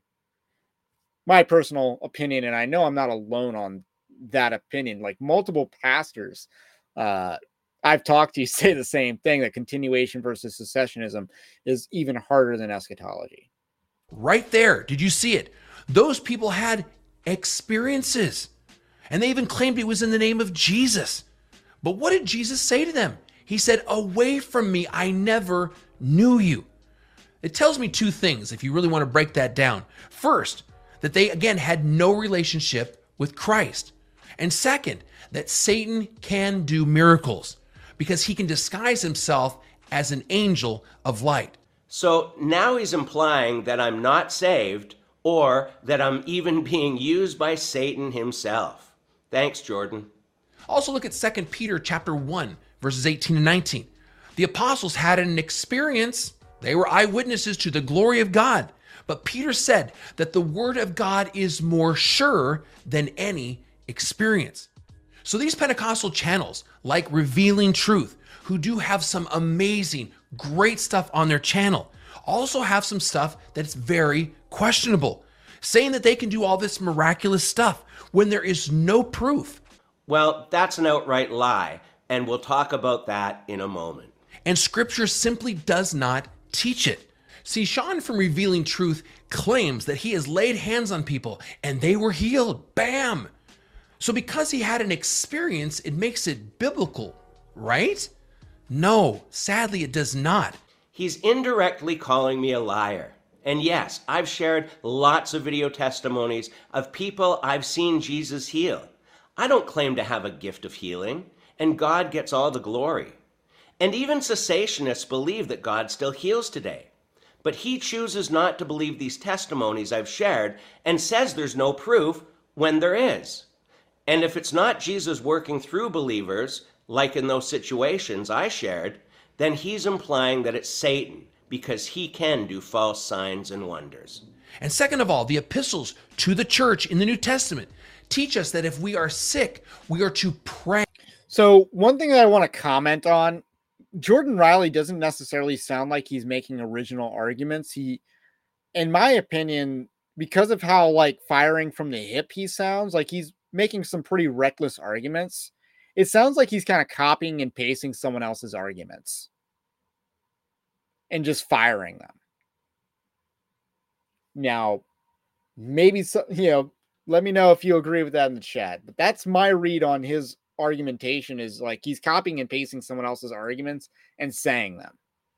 My personal opinion, and I know I'm not alone on that opinion, like multiple pastors uh, I've talked to you say the same thing, that continuation versus cessationism is even harder than eschatology. Right there. Did you see it? Those people had experiences, and they even claimed it was in the name of Jesus. But what did Jesus say to them? He said, "Away from me, I never knew you." It tells me two things, if you really want to break that down. First, that they, again, had no relationship with Christ. And second, that Satan can do miracles because he can disguise himself as an angel of light. So now he's implying that I'm not saved or that I'm even being used by Satan himself. Thanks, Jordan. Also look at Second Peter chapter one, verses eighteen and nineteen. The apostles had an experience. They were eyewitnesses to the glory of God. But Peter said that the word of God is more sure than any experience. So these Pentecostal channels, like Revealing Truth, who do have some amazing, great stuff on their channel, also have some stuff that's very questionable, saying that they can do all this miraculous stuff when there is no proof. Well, that's an outright lie, and we'll talk about that in a moment. And scripture simply does not teach it. See, Sean from Revealing Truth claims that he has laid hands on people and they were healed. Bam! So because he had an experience, it makes it biblical, right? No, sadly it does not. He's indirectly calling me a liar. And yes, I've shared lots of video testimonies of people I've seen Jesus heal. I don't claim to have a gift of healing, and God gets all the glory. And even cessationists believe that God still heals today. But he chooses not to believe these testimonies I've shared and says there's no proof when there is. And if it's not Jesus working through believers, like in those situations I shared, then he's implying that it's Satan because he can do false signs and wonders. And second of all, the epistles to the church in the New Testament teach us that if we are sick, we are to pray. So one thing that I want to comment on, Jordan Riley doesn't necessarily sound like he's making original arguments. He, in my opinion, because of how like firing from the hip he sounds, like he's making some pretty reckless arguments. it sounds like he's kind of copying and pasting someone else's arguments and just firing them. Now, maybe, so, you know, let me know if you agree with that in the chat. But that's my read on his argumentation, is like he's copying and pasting someone else's arguments and saying them.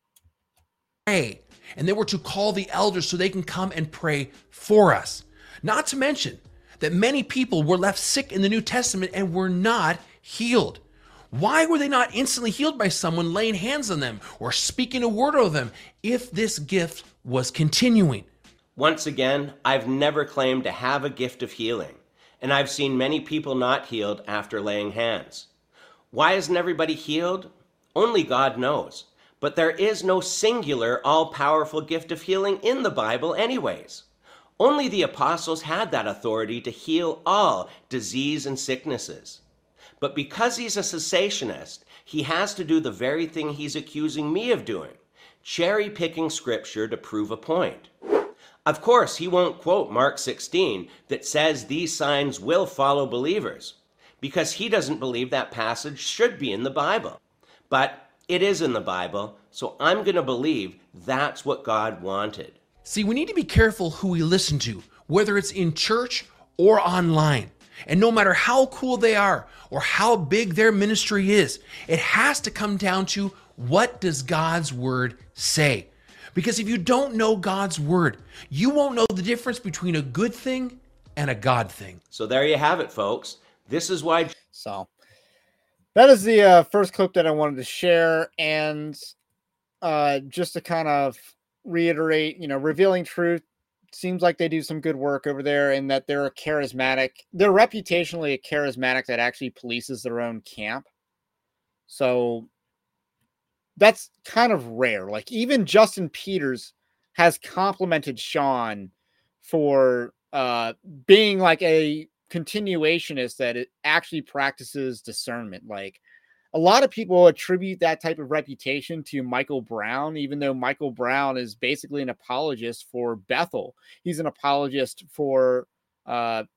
Hey, and they were to call the elders so they can come and pray for us. Not to mention that many people were left sick in the New Testament and were not healed. Why were they not instantly healed by someone laying hands on them or speaking a word over them if this gift was continuing? Once again, I've never claimed to have a gift of healing, and I've seen many people not healed after laying hands. Why isn't everybody healed? Only God knows. But there is no singular, all-powerful gift of healing in the Bible anyways. Only the apostles had that authority to heal all disease and sicknesses. But because he's a cessationist, he has to do the very thing he's accusing me of doing, cherry-picking scripture to prove a point. Of course, he won't quote Mark sixteen that says these signs will follow believers, because he doesn't believe that passage should be in the Bible. But it is in the Bible, so I'm going to believe that's what God wanted. See, we need to be careful who we listen to, whether it's in church or online. And no matter how cool they are or how big their ministry is, it has to come down to, what does God's word say? Because if you don't know God's word, you won't know the difference between a good thing and a God thing. So there you have it, folks. This is why... So that is the uh, first clip that I wanted to share. And uh, just to kind of reiterate, you know, Revealing Truth seems like they do some good work over there, in that they're a charismatic, they're reputationally a charismatic that actually polices their own camp. So that's kind of rare. Like, even Justin Peters has complimented Sean for uh, being like a continuationist that it actually practices discernment. Like, a lot of people attribute that type of reputation to Michael Brown, even though Michael Brown is basically an apologist for Bethel. He's an apologist for uh,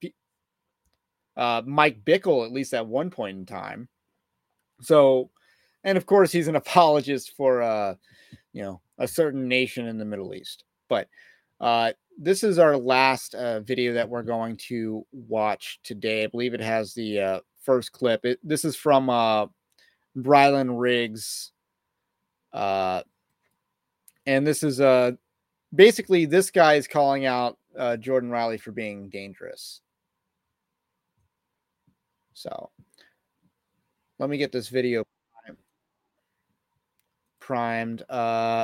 uh, Mike Bickle, at least at one point in time. So, and of course, he's an apologist for, uh, you know, a certain nation in the Middle East. But uh, this is our last uh, video that we're going to watch today. I believe it has the uh, first clip. It, this is from uh, Brylan Riggs. Uh, and this is uh, basically, this guy is calling out uh, Jordan Riley for being dangerous. So let me get this video primed. Uh,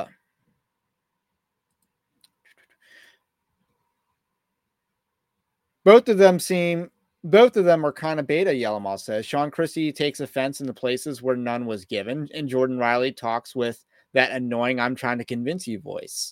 both of them seem, both of them are kind of beta, Yellowmaw says. Sean Christie takes offense in the places where none was given, and Jordan Riley talks with that annoying "I'm trying to convince you" voice.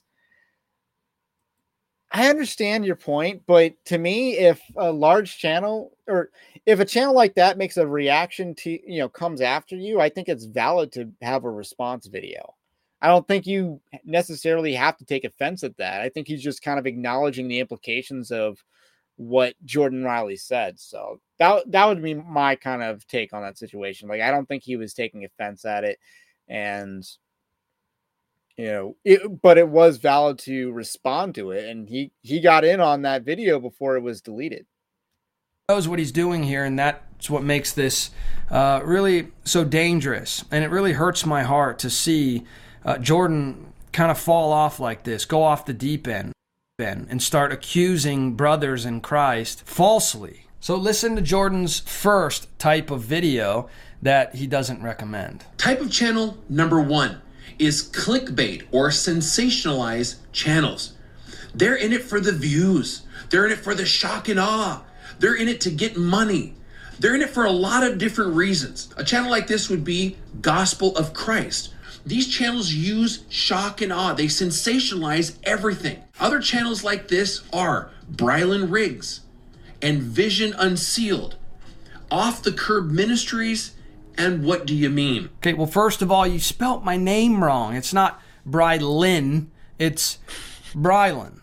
I understand your point, but to me, if a large channel, or if a channel like that makes a reaction to, you know, comes after you, I think it's valid to have a response video. I don't think you necessarily have to take offense at that. I think he's just kind of acknowledging the implications of what Jordan Riley said. So that, that would be my kind of take on that situation. Like, I don't think he was taking offense at it. And, you know, it, but it was valid to respond to it. And he, he got in on that video before it was deleted. Knows what he's doing here, and that's what makes this uh, really so dangerous. And it really hurts my heart to see uh, Jordan kind of fall off like this, go off the deep end, and start accusing brothers in Christ falsely. So listen to Jordan's first type of video that he doesn't recommend. Type of channel number one is clickbait or sensationalized channels. They're in it for the views. They're in it for the shock and awe. They're in it to get money. They're in it for a lot of different reasons. A channel like this would be Gospel of Christ. These channels use shock and awe. They sensationalize everything. Other channels like this are Brylan Riggs and Vision Unsealed, Off the Curb Ministries, and What Do You Mean? Okay, well, first of all, you spelt my name wrong. It's not Brylan, it's Brylan.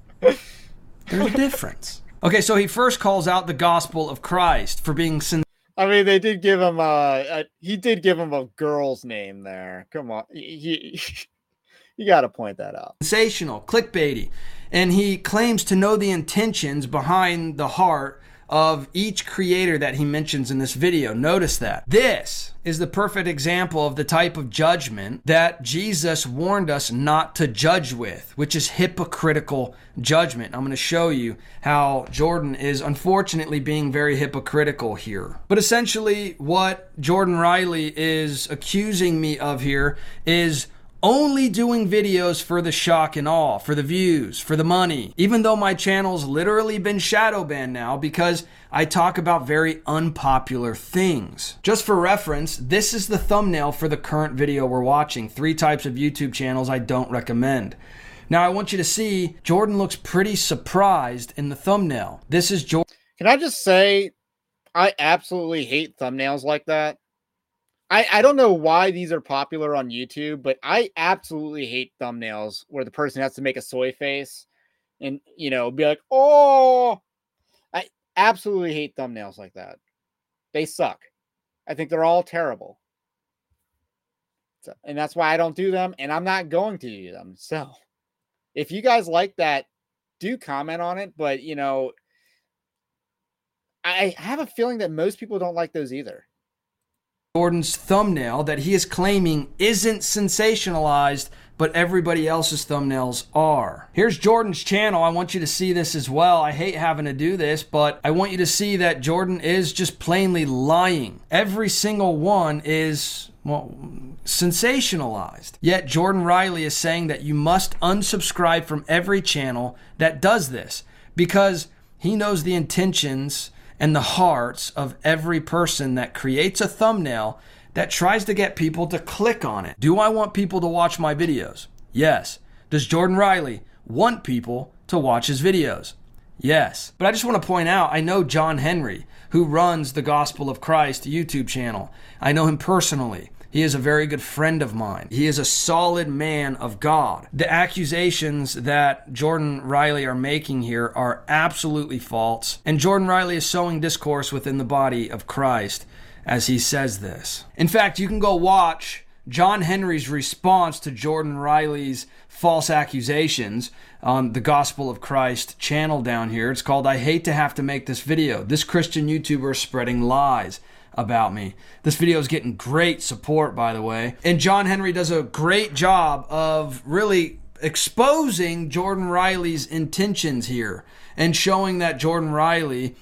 There's a difference. Okay, so he first calls out the Gospel of Christ for being sin- I mean, they did give him a, a he did give him a girl's name there. Come on. He, he, you got to point that out. Sensational, clickbaity. And he claims to know the intentions behind the heart of each creator that he mentions in this video. Notice that. This is the perfect example of the type of judgment that Jesus warned us not to judge with, which is hypocritical judgment. I'm going to show you how Jordan is unfortunately being very hypocritical here. But essentially what Jordan Riley is accusing me of here is only doing videos for the shock and awe, for the views, for the money, even though my channel's literally been shadow banned now because I talk about very unpopular things. Just for reference, this is the thumbnail for the current video we're watching. Three types of YouTube channels I don't recommend. Now I want you to see Jordan looks pretty surprised in the thumbnail. This is Jordan. Can I just say, I absolutely hate thumbnails like that. I, I don't know why these are popular on YouTube, but I absolutely hate thumbnails where the person has to make a soy face and, you know, be like, oh, I absolutely hate thumbnails like that. They suck. I think they're all terrible. So, and that's why I don't do them, and I'm not going to do them. So if you guys like that, do comment on it. But, you know, I have a feeling that most people don't like those either. Jordan's thumbnail that he is claiming isn't sensationalized, but everybody else's thumbnails are. Here's Jordan's channel. I want you to see this as well. I hate having to do this, but I want you to see that Jordan is just plainly lying. Every single one is, well, sensationalized. Yet Jordan Riley is saying that you must unsubscribe from every channel that does this because he knows the intentions and the hearts of every person that creates a thumbnail that tries to get people to click on it. Do I want people to watch my videos? Yes. Does Jordan Riley want people to watch his videos? Yes. But I just want to point out, I know John Henry, who runs the Gospel of Christ YouTube channel. I know him personally. He is a very good friend of mine. He is a solid man of God. The accusations that Jordan Riley are making here are absolutely false. And Jordan Riley is sowing discourse within the body of Christ as he says this. In fact, you can go watch John Henry's response to Jordan Riley's false accusations on the Gospel of Christ channel down here. It's called I Hate to Have to Make This Video. This Christian YouTuber is spreading lies about me. This video is getting great support, by the way. And John Henry does a great job of really exposing Jordan Riley's intentions here and showing that Jordan Riley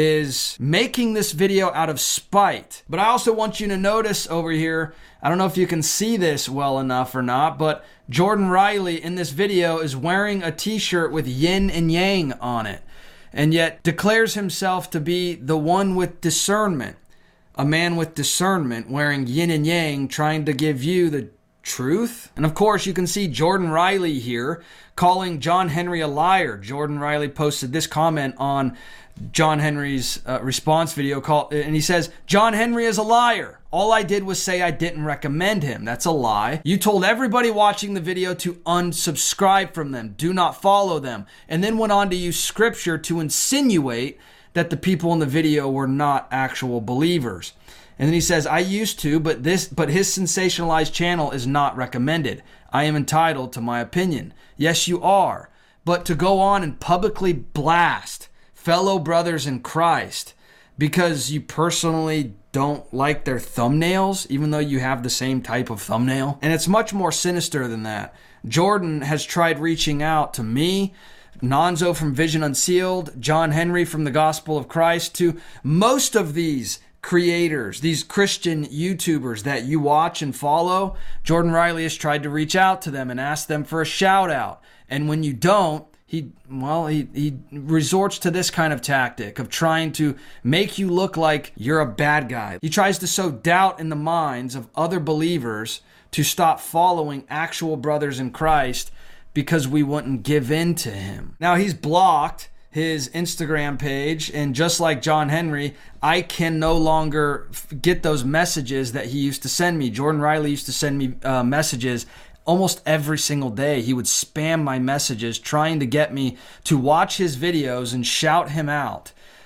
is making this video out of spite. But I also want you to notice over here, I don't know if you can see this well enough or not, but Jordan Riley in this video is wearing a t-shirt with yin and yang on it, and yet declares himself to be the one with discernment. A man with discernment wearing yin and yang, trying to give you the truth. And of course, you can see Jordan Riley here calling John Henry a liar. Jordan Riley posted this comment on John Henry's uh, response video, called, and he says, John Henry is a liar. All I did was say I didn't recommend him. That's a lie. You told everybody watching the video to unsubscribe from them. Do not follow them. And then went on to use scripture to insinuate that the people in the video were not actual believers. And then he says, I used to, but this, but his sensationalized channel is not recommended. I am entitled to my opinion. Yes, you are. But to go on and publicly blast fellow brothers in Christ because you personally don't like their thumbnails, even though you have the same type of thumbnail. And it's much more sinister than that. Jordan has tried reaching out to me, Nonzo from Vision Unsealed, John Henry from the Gospel of Christ, to most of these creators, these Christian YouTubers that you watch and follow. Jordan Riley has tried to reach out to them and ask them for a shout out. And when you don't, he, well, he, he resorts to this kind of tactic of trying to make you look like you're a bad guy. He tries to sow doubt in the minds of other believers to stop following actual brothers in Christ because we wouldn't give in to him. Now, he's blocked his Instagram page, and just like John Henry, I can no longer get those messages that he used to send me. Jordan Riley used to send me uh, messages almost every single day. He would spam my messages trying to get me to watch his videos and shout him out.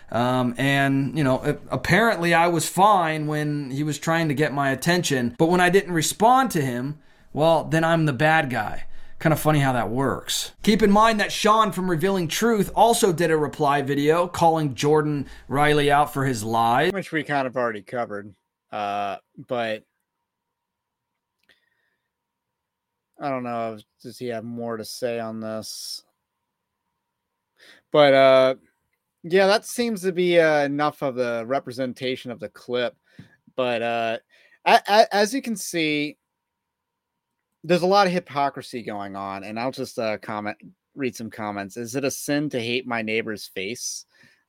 Um, and, you know, apparently I was fine when he was trying to get my attention. But when I didn't respond to him, well, then I'm the bad guy. Kind of funny how that works. Keep in mind that Sean from Revealing Truth also did a reply video calling Jordan Riley out for his lies, which we kind of already covered. Uh, but I don't know. Does he have more to say on this? But uh, yeah, that seems to be uh, enough of the representation of the clip. But uh, a- a- as you can see, there's a lot of hypocrisy going on, and I'll just uh, comment, read some comments. Is it a sin to hate my neighbor's face?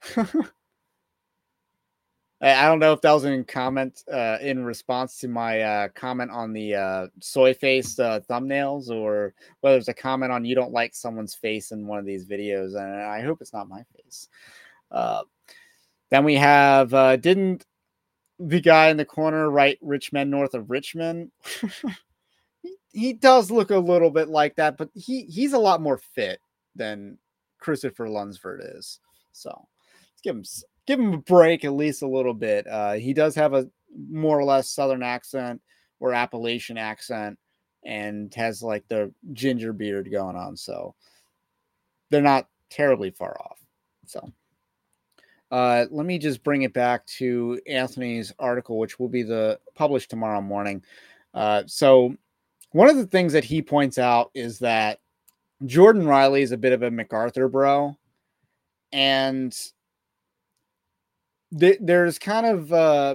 I don't know if that was in comment uh, in response to my uh, comment on the uh, soy face uh, thumbnails, or whether it's a comment on you don't like someone's face in one of these videos, and I hope it's not my face. Uh, then we have uh, didn't the guy in the corner write "Rich Men North of Richmond"? he, he does look a little bit like that, but he he's a lot more fit than Christopher Lunsford is. So let's give him. Give him a break at least a little bit. Uh, he does have a more or less Southern accent or Appalachian accent and has like the ginger beard going on. So they're not terribly far off. So uh, let me just bring it back to Anthony's article, which will be the published tomorrow morning. Uh, so one of the things that he points out is that Jordan Riley is a bit of a MacArthur bro. And there's kind of uh,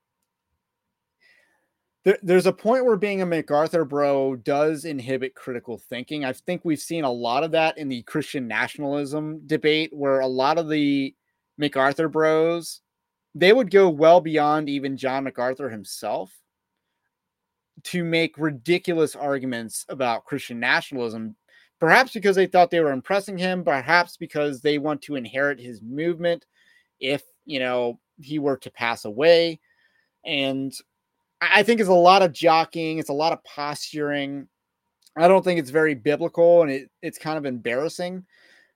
there, there's a point where being a MacArthur bro does inhibit critical thinking. I think we've seen a lot of that in the Christian nationalism debate, where a lot of the MacArthur bros, they would go well beyond even John MacArthur himself to make ridiculous arguments about Christian nationalism, perhaps because they thought they were impressing him, perhaps because they want to inherit his movement if, you know, he were to pass away. And I think it's a lot of jockeying. It's a lot of posturing. I don't think it's very biblical, and it, it's kind of embarrassing.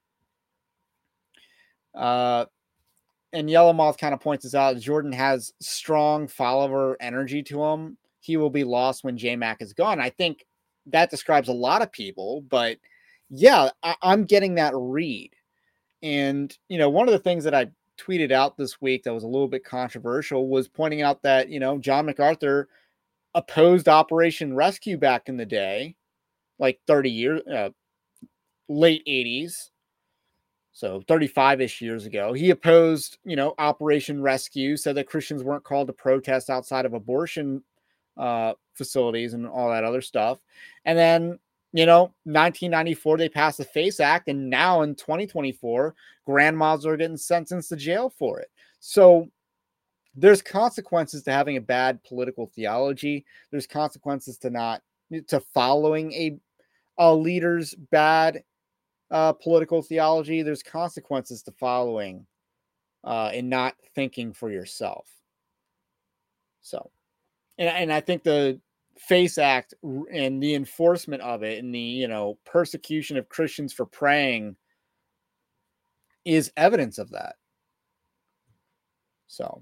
Uh, and Yellowmoth kind of points this out. Jordan has strong follower energy to him. He will be lost when J-Mac is gone. I think that describes a lot of people, but yeah, I, I'm getting that read. And, you know, one of the things that I tweeted out this week that was a little bit controversial was pointing out that, you know, John MacArthur opposed Operation Rescue back in the day, like thirty years, uh, late eighties. So thirty-five-ish years ago, he opposed, you know, Operation Rescue, said that Christians weren't called to protest outside of abortion uh, facilities and all that other stuff. And then, you know, nineteen ninety-four, they passed the FACE Act, and now in twenty twenty-four, grandmas are getting sentenced to jail for it. So there's consequences to having a bad political theology. There's consequences to not to following a a leader's bad uh, political theology. There's consequences to following uh, and not thinking for yourself. So, and, and I think the FACE Act and the enforcement of it and the, you know, persecution of Christians for praying is evidence of that. So,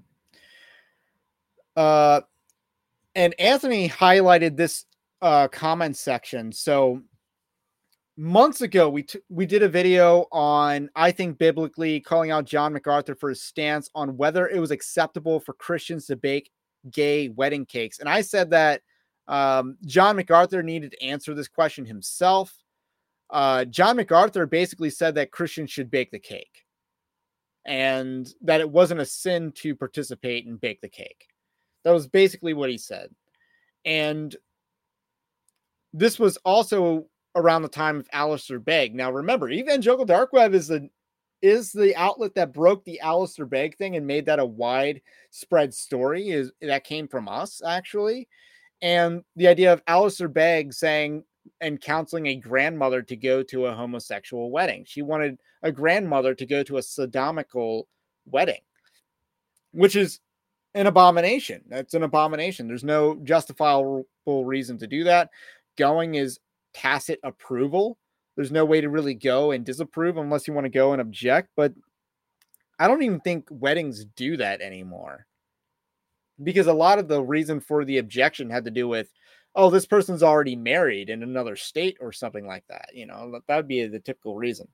uh, and Anthony highlighted this uh, comment section. So months ago, we t- we did a video on, I think biblically, calling out John MacArthur for his stance on whether it was acceptable for Christians to bake gay wedding cakes. And I said that um, John MacArthur needed to answer this question himself. Uh, John MacArthur basically said that Christians should bake the cake and that it wasn't a sin to participate and bake the cake. That was basically what he said. And this was also around the time of Alistair Begg. Now, remember, Evangelical Dark Web is the is the outlet that broke the Alistair Begg thing and made that a widespread story. Is that came from us, actually. And the idea of Alistair Begg saying and counseling a grandmother to go to a homosexual wedding. She wanted a grandmother to go to a sodomical wedding, which is an abomination. That's an abomination. There's no justifiable reason to do that. Going is tacit approval. There's no way to really go and disapprove unless you want to go and object. But I don't even think weddings do that anymore, because a lot of the reason for the objection had to do with, oh, this person's already married in another state or something like that. You know, that would be the typical reason.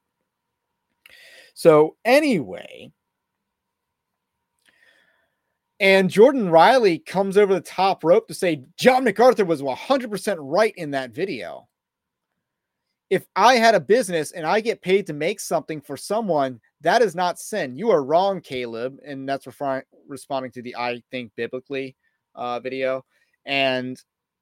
So anyway, and Jordan Riley comes over the top rope to say John MacArthur was one hundred percent right in that video. If I had a business and I get paid to make something for someone, that is not sin. You are wrong, Caleb. And that's referring, responding to the I Think Biblically uh, video. And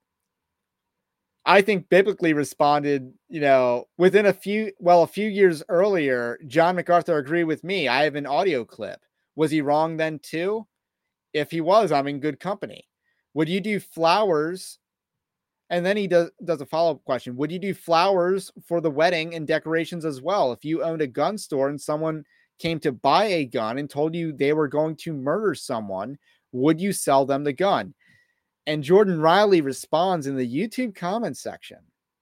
I Think Biblically responded, you know, within a few, well, a few years earlier, John MacArthur agreed with me. I have an audio clip. Was he wrong then too? If he was, I'm in good company. Would you do flowers? And then he does, does a follow-up question. Would you do flowers for the wedding and decorations as well? If you owned a gun store and someone came to buy a gun and told you they were going to murder someone, would you sell them the gun? And Jordan Riley responds in the YouTube comment section.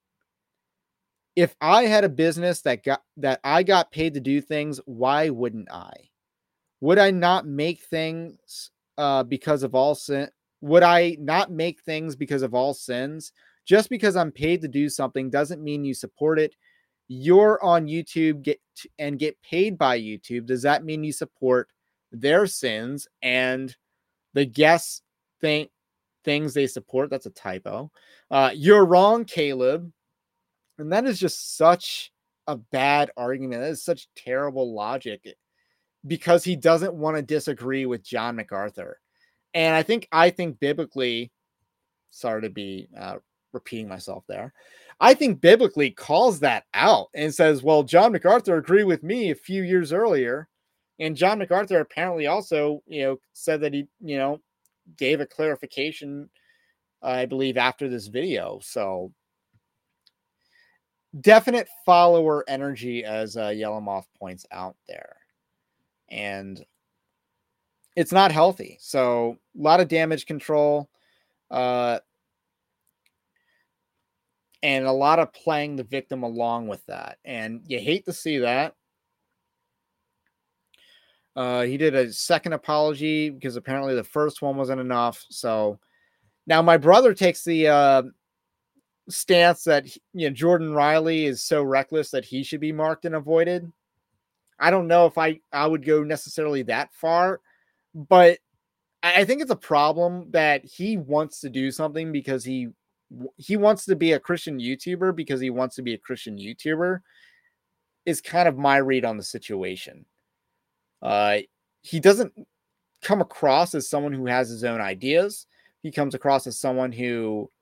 If I had a business that got that I got paid to do things, why wouldn't I? Would I not make things uh, because of all sin? Would I not make things because of all sins? Just because I'm paid to do something doesn't mean you support it. You're on YouTube get t- and get paid by YouTube. Does that mean you support their sins and the guests think things they support? That's a typo. Uh, you're wrong, Caleb. And that is just such a bad argument. That is such terrible logic, because he doesn't want to disagree with John MacArthur. And I think, I think biblically, sorry to be uh, repeating myself there. I think biblically calls that out and says, well, John MacArthur agreed with me a few years earlier. And John MacArthur apparently also, you know, said that he, you know, gave a clarification, uh, I believe, after this video. So definite follower energy, as uh, Yellowmoth points out there. And it's not healthy. So a lot of damage control, uh, and a lot of playing the victim along with that. And you hate to see that. Uh, he did a second apology because apparently the first one wasn't enough. So now my brother takes the uh, stance that, you know, Jordan Riley is so reckless that he should be marked and avoided. I don't know if I, I would go necessarily that far, but I think it's a problem that he wants to do something because he he wants to be a Christian YouTuber because he wants to be a Christian YouTuber is kind of my read on the situation. Uh, he doesn't come across as someone who has his own ideas. He comes across as someone who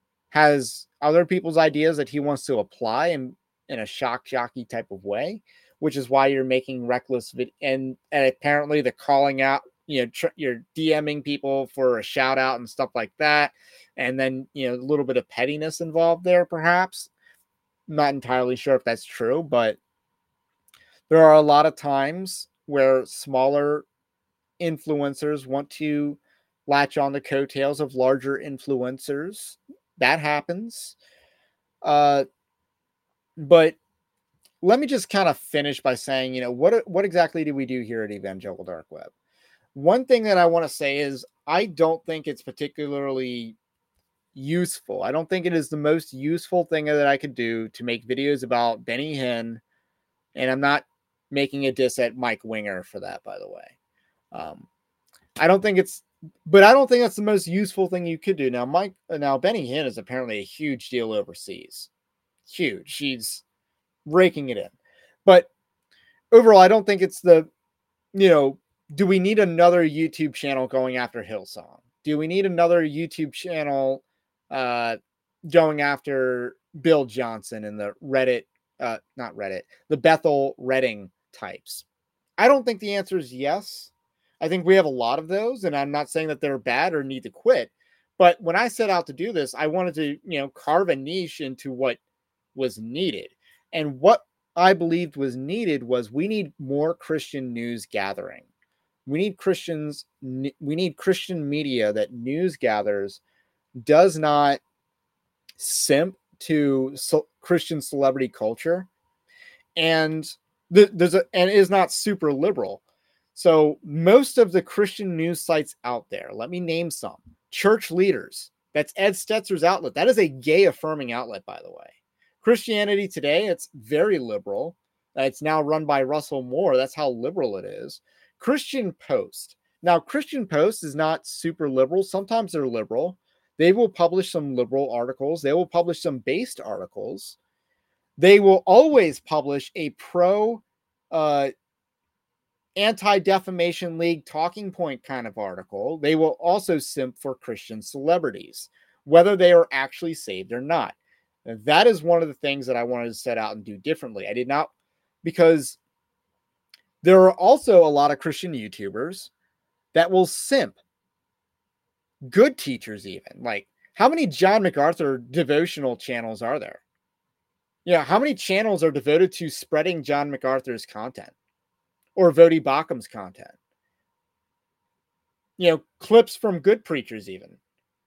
has other people's ideas that he wants to apply in, in a shock jockey type of way, which is why you're making reckless vid- and, and apparently the calling out, you know, tr- you're DMing people for a shout out and stuff like that. And then, you know, a little bit of pettiness involved there, perhaps. I'm not entirely sure if that's true, but there are a lot of times where smaller influencers want to latch on the coattails of larger influencers. That happens. Uh, but let me just kind of finish by saying, you know, what, what exactly do we do here at Evangelical Dark Web? One thing that I want to say is I don't think it's particularly useful. I don't think it is the most useful thing that I could do to make videos about Benny Hinn. And I'm not making a diss at Mike Winger for that, by the way. Um, I don't think it's, but I don't think that's the most useful thing you could do. Now, Mike, now Benny Hinn is apparently a huge deal overseas. Huge. She's raking it in. But overall, I don't think it's the, you know, do we need another YouTube channel going after Hillsong? Do we need another YouTube channel uh, going after Bill Johnson and the Reddit, uh, not Reddit, the Bethel Redding types? I don't think the answer is yes. I think we have a lot of those, and I'm not saying that they're bad or need to quit. But when I set out to do this, I wanted to, you know, carve a niche into what was needed. And what I believed was needed was we need more Christian news gathering. We need Christians. We need Christian media that news gathers, does not simp to so Christian celebrity culture, and th- there's a and is not super liberal. So most of the Christian news sites out there, let me name some. Church Leaders, that's Ed Stetzer's outlet. That is a gay affirming outlet, by the way. Christianity Today, it's very liberal. It's now run by Russell Moore. That's how liberal it is. Christian Post. Now, Christian Post is not super liberal. Sometimes they're liberal. They will publish some liberal articles. They will publish some based articles. They will always publish a pro uh, Anti-Defamation League talking point kind of article. They will also simp for Christian celebrities, whether they are actually saved or not. And that is one of the things that I wanted to set out and do differently. I did not, because there are also a lot of Christian YouTubers that will simp good teachers even. Like, how many John MacArthur devotional channels are there? Yeah, how many channels are devoted to spreading John MacArthur's content or Vodi Bakkum's content? You know, clips from good preachers even.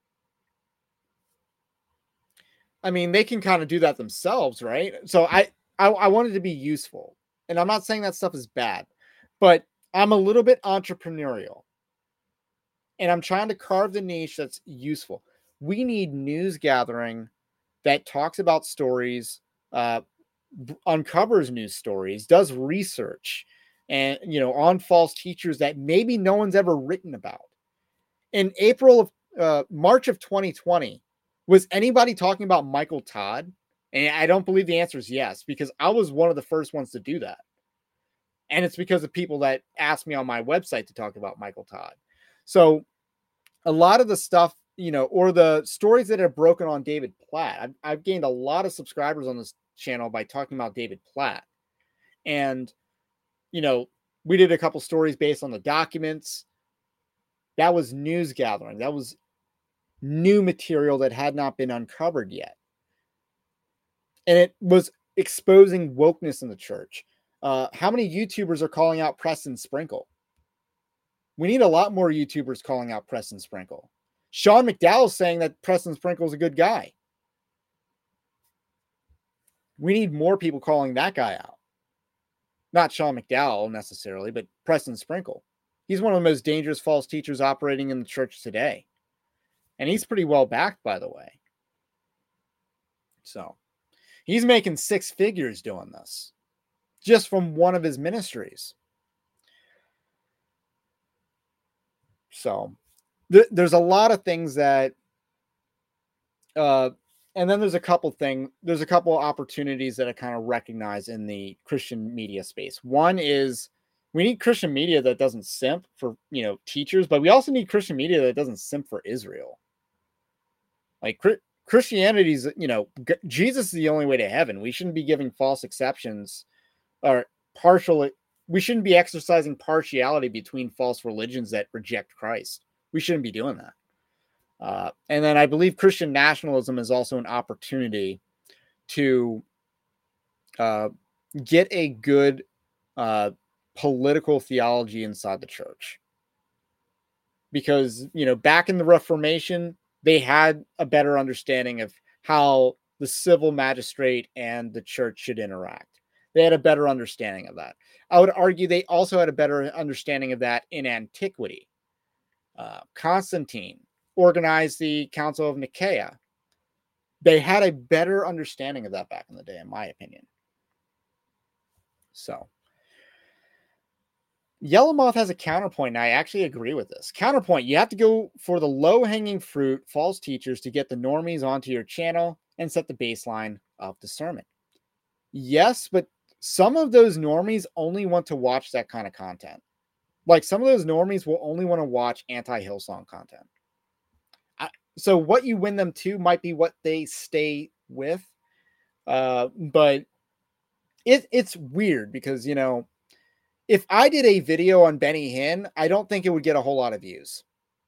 I mean, they can kind of do that themselves, right? So I, I, I wanted to be useful. And I'm not saying that stuff is bad, but I'm a little bit entrepreneurial. And I'm trying to carve the niche that's useful. We need news gathering that talks about stories, uh, uncovers news stories, does research, and, you know, on false teachers that maybe no one's ever written about. In April of, uh, March of twenty twenty, was anybody talking about Michael Todd? And I don't believe the answer is yes, because I was one of the first ones to do that. And it's because of people that asked me on my website to talk about Michael Todd. So a lot of the stuff, you know, or the stories that have broken on David Platt, I've, I've gained a lot of subscribers on this channel by talking about David Platt. And, you know, we did a couple stories based on the documents. That was news gathering. That was new material that had not been uncovered yet. And it was exposing wokeness in the church. Uh, how many YouTubers are calling out Preston Sprinkle? We need a lot more YouTubers calling out Preston Sprinkle. Sean McDowell's saying that Preston Sprinkle's a good guy. We need more people calling that guy out. Not Sean McDowell necessarily, but Preston Sprinkle. He's one of the most dangerous false teachers operating in the church today. And he's pretty well backed, by the way. So he's making six figures doing this just from one of his ministries. So th- there's a lot of things that, uh, and then there's a couple things, there's a couple opportunities that I kind of recognize in the Christian media space. One is we need Christian media that doesn't simp for, you know, teachers, but we also need Christian media that doesn't simp for Israel. Like Christianity's, you know, G- Jesus is the only way to heaven. We shouldn't be giving false exceptions or partial. We shouldn't be exercising partiality between false religions that reject Christ. We shouldn't be doing that. Uh, and then I believe Christian nationalism is also an opportunity to uh, get a good uh, political theology inside the church. Because, you know, back in the Reformation, they had a better understanding of how the civil magistrate and the church should interact. They had a better understanding of that. I would argue they also had a better understanding of that in antiquity. Uh, Constantine organized the Council of Nicaea. They had a better understanding of that back in the day, in my opinion. So, Yellowmoth has a counterpoint, and I actually agree with this. Counterpoint, you have to go for the low-hanging fruit, false teachers, to get the normies onto your channel and set the baseline of discernment. Yes, but some of those normies only want to watch that kind of content. Like, some of those normies will only want to watch anti-Hillsong content. I, so what you win them to might be what they stay with. Uh, but it, it's weird because, you know, if I did a video on Benny Hinn, I don't think it would get a whole lot of views.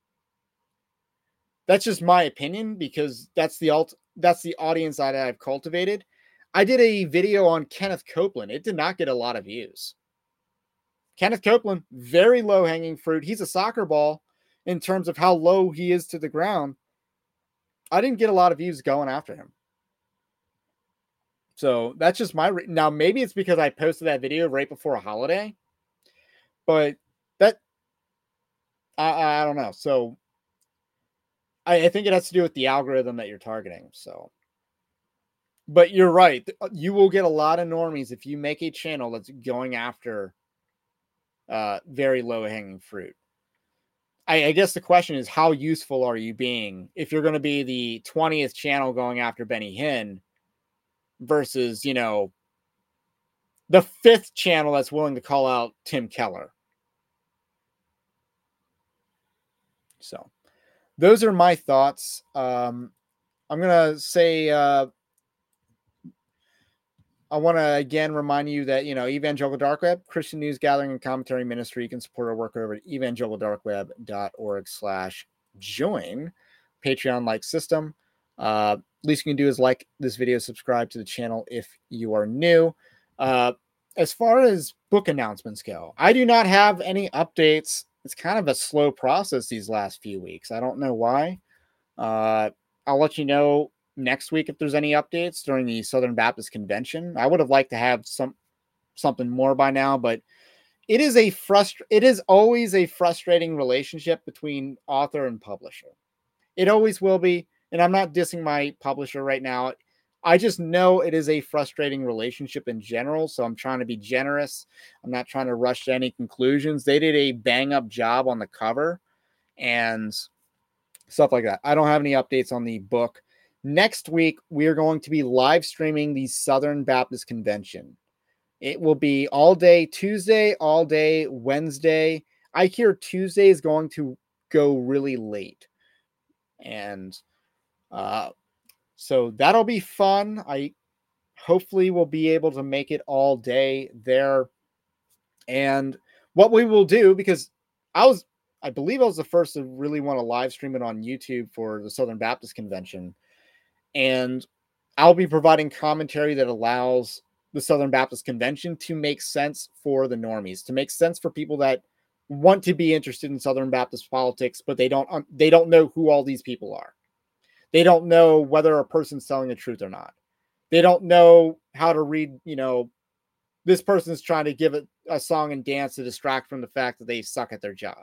That's just my opinion because that's the alt, that's the audience that I've cultivated. I did a video on Kenneth Copeland. It did not get a lot of views. Kenneth Copeland, very low-hanging fruit. He's a soccer ball in terms of how low he is to the ground. I didn't get a lot of views going after him. So that's just my... Re- now, maybe it's because I posted that video right before a holiday. But I, I don't know. So I, I think it has to do with the algorithm that you're targeting. So, but you're right. You will get a lot of normies if you make a channel that's going after uh, very low hanging fruit. I, I guess the question is, how useful are you being if you're going to be the twentieth channel going after Benny Hinn versus, you know, the fifth channel that's willing to call out Tim Keller? So those are my thoughts. Um, I'm going to say, uh, I want to again remind you that, you know, Evangelical Dark Web, Christian news gathering and commentary ministry. You can support our work over at evangelicaldarkweb.org slash join. Patreon-like system. Uh, least you can do is like this video, subscribe to the channel if you are new. Uh, as far as book announcements go, I do not have any updates. It's kind of a slow process these last few weeks. I don't know why. Uh, I'll let you know next week if there's any updates during the Southern Baptist Convention. I would have liked to have some something more by now, but it is a frust- it is always a frustrating relationship between author and publisher. It always will be, and I'm not dissing my publisher right now. I just know it is a frustrating relationship in general, so I'm trying to be generous. I'm not trying to rush to any conclusions. They did a bang-up job on the cover and stuff like that. I don't have any updates on the book. Next week, we are going to be live streaming the Southern Baptist Convention. It will be all day Tuesday, all day Wednesday. I hear Tuesday is going to go really late. And uh, so that'll be fun. I hopefully will be able to make it all day there. And what we will do, because I was, I believe I was the first to really want to live stream it on YouTube for the Southern Baptist Convention. And I'll be providing commentary that allows the Southern Baptist Convention to make sense for the normies, to make sense for people that want to be interested in Southern Baptist politics, but they don't they don't know who all these people are. They don't know whether a person's telling the truth or not. They don't know how to read, you know, this person's trying to give it a song and dance to distract from the fact that they suck at their job.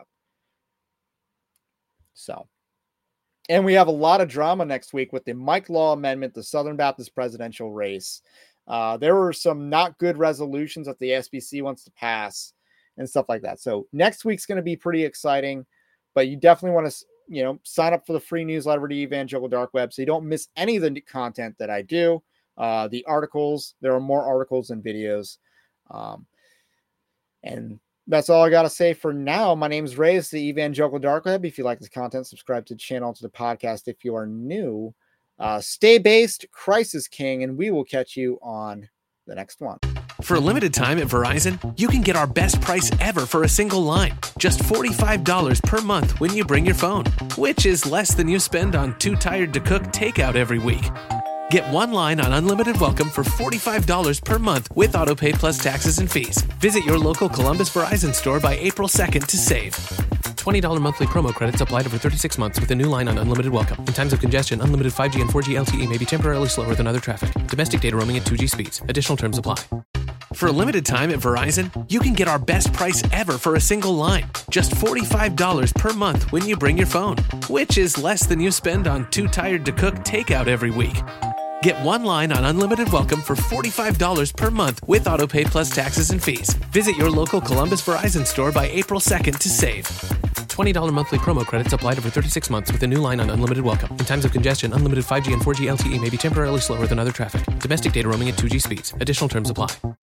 So. And we have a lot of drama next week with the Mike Law Amendment, the Southern Baptist presidential race. Uh, there were some not good resolutions that the S B C wants to pass and stuff like that. So next week's going to be pretty exciting, but you definitely want to, you know, sign up for the free newsletter to Evangelical Dark Web so you don't miss any of the content that I do. Uh, the articles, there are more articles and videos. Um, and that's all I got to say for now. My name is Ray. It's the Evangelical Dark Web. If you like this content, subscribe to the channel, to the podcast if you are new. Uh, stay based, Christ is King, and we will catch you on the next one. For a limited time at Verizon, you can get our best price ever for a single line. Just forty-five dollars per month when you bring your phone, which is less than you spend on Too Tired to Cook takeout every week. Get one line on Unlimited Welcome for forty-five dollars per month with AutoPay plus taxes and fees. Visit your local Columbus Verizon store by April second to save. twenty dollars monthly promo credits applied over thirty-six months with a new line on Unlimited Welcome. In times of congestion, unlimited five G and four G L T E may be temporarily slower than other traffic. Domestic data roaming at two G speeds. Additional terms apply. For a limited time at Verizon, you can get our best price ever for a single line. Just forty-five dollars per month when you bring your phone, which is less than you spend on Too Tired to Cook takeout every week. Get one line on Unlimited Welcome for forty-five dollars per month with AutoPay plus taxes and fees. Visit your local Columbus Verizon store by April second to save. twenty dollars monthly promo credits applied over thirty-six months with a new line on Unlimited Welcome. In times of congestion, unlimited five G and four G L T E may be temporarily slower than other traffic. Domestic data roaming at two G speeds. Additional terms apply.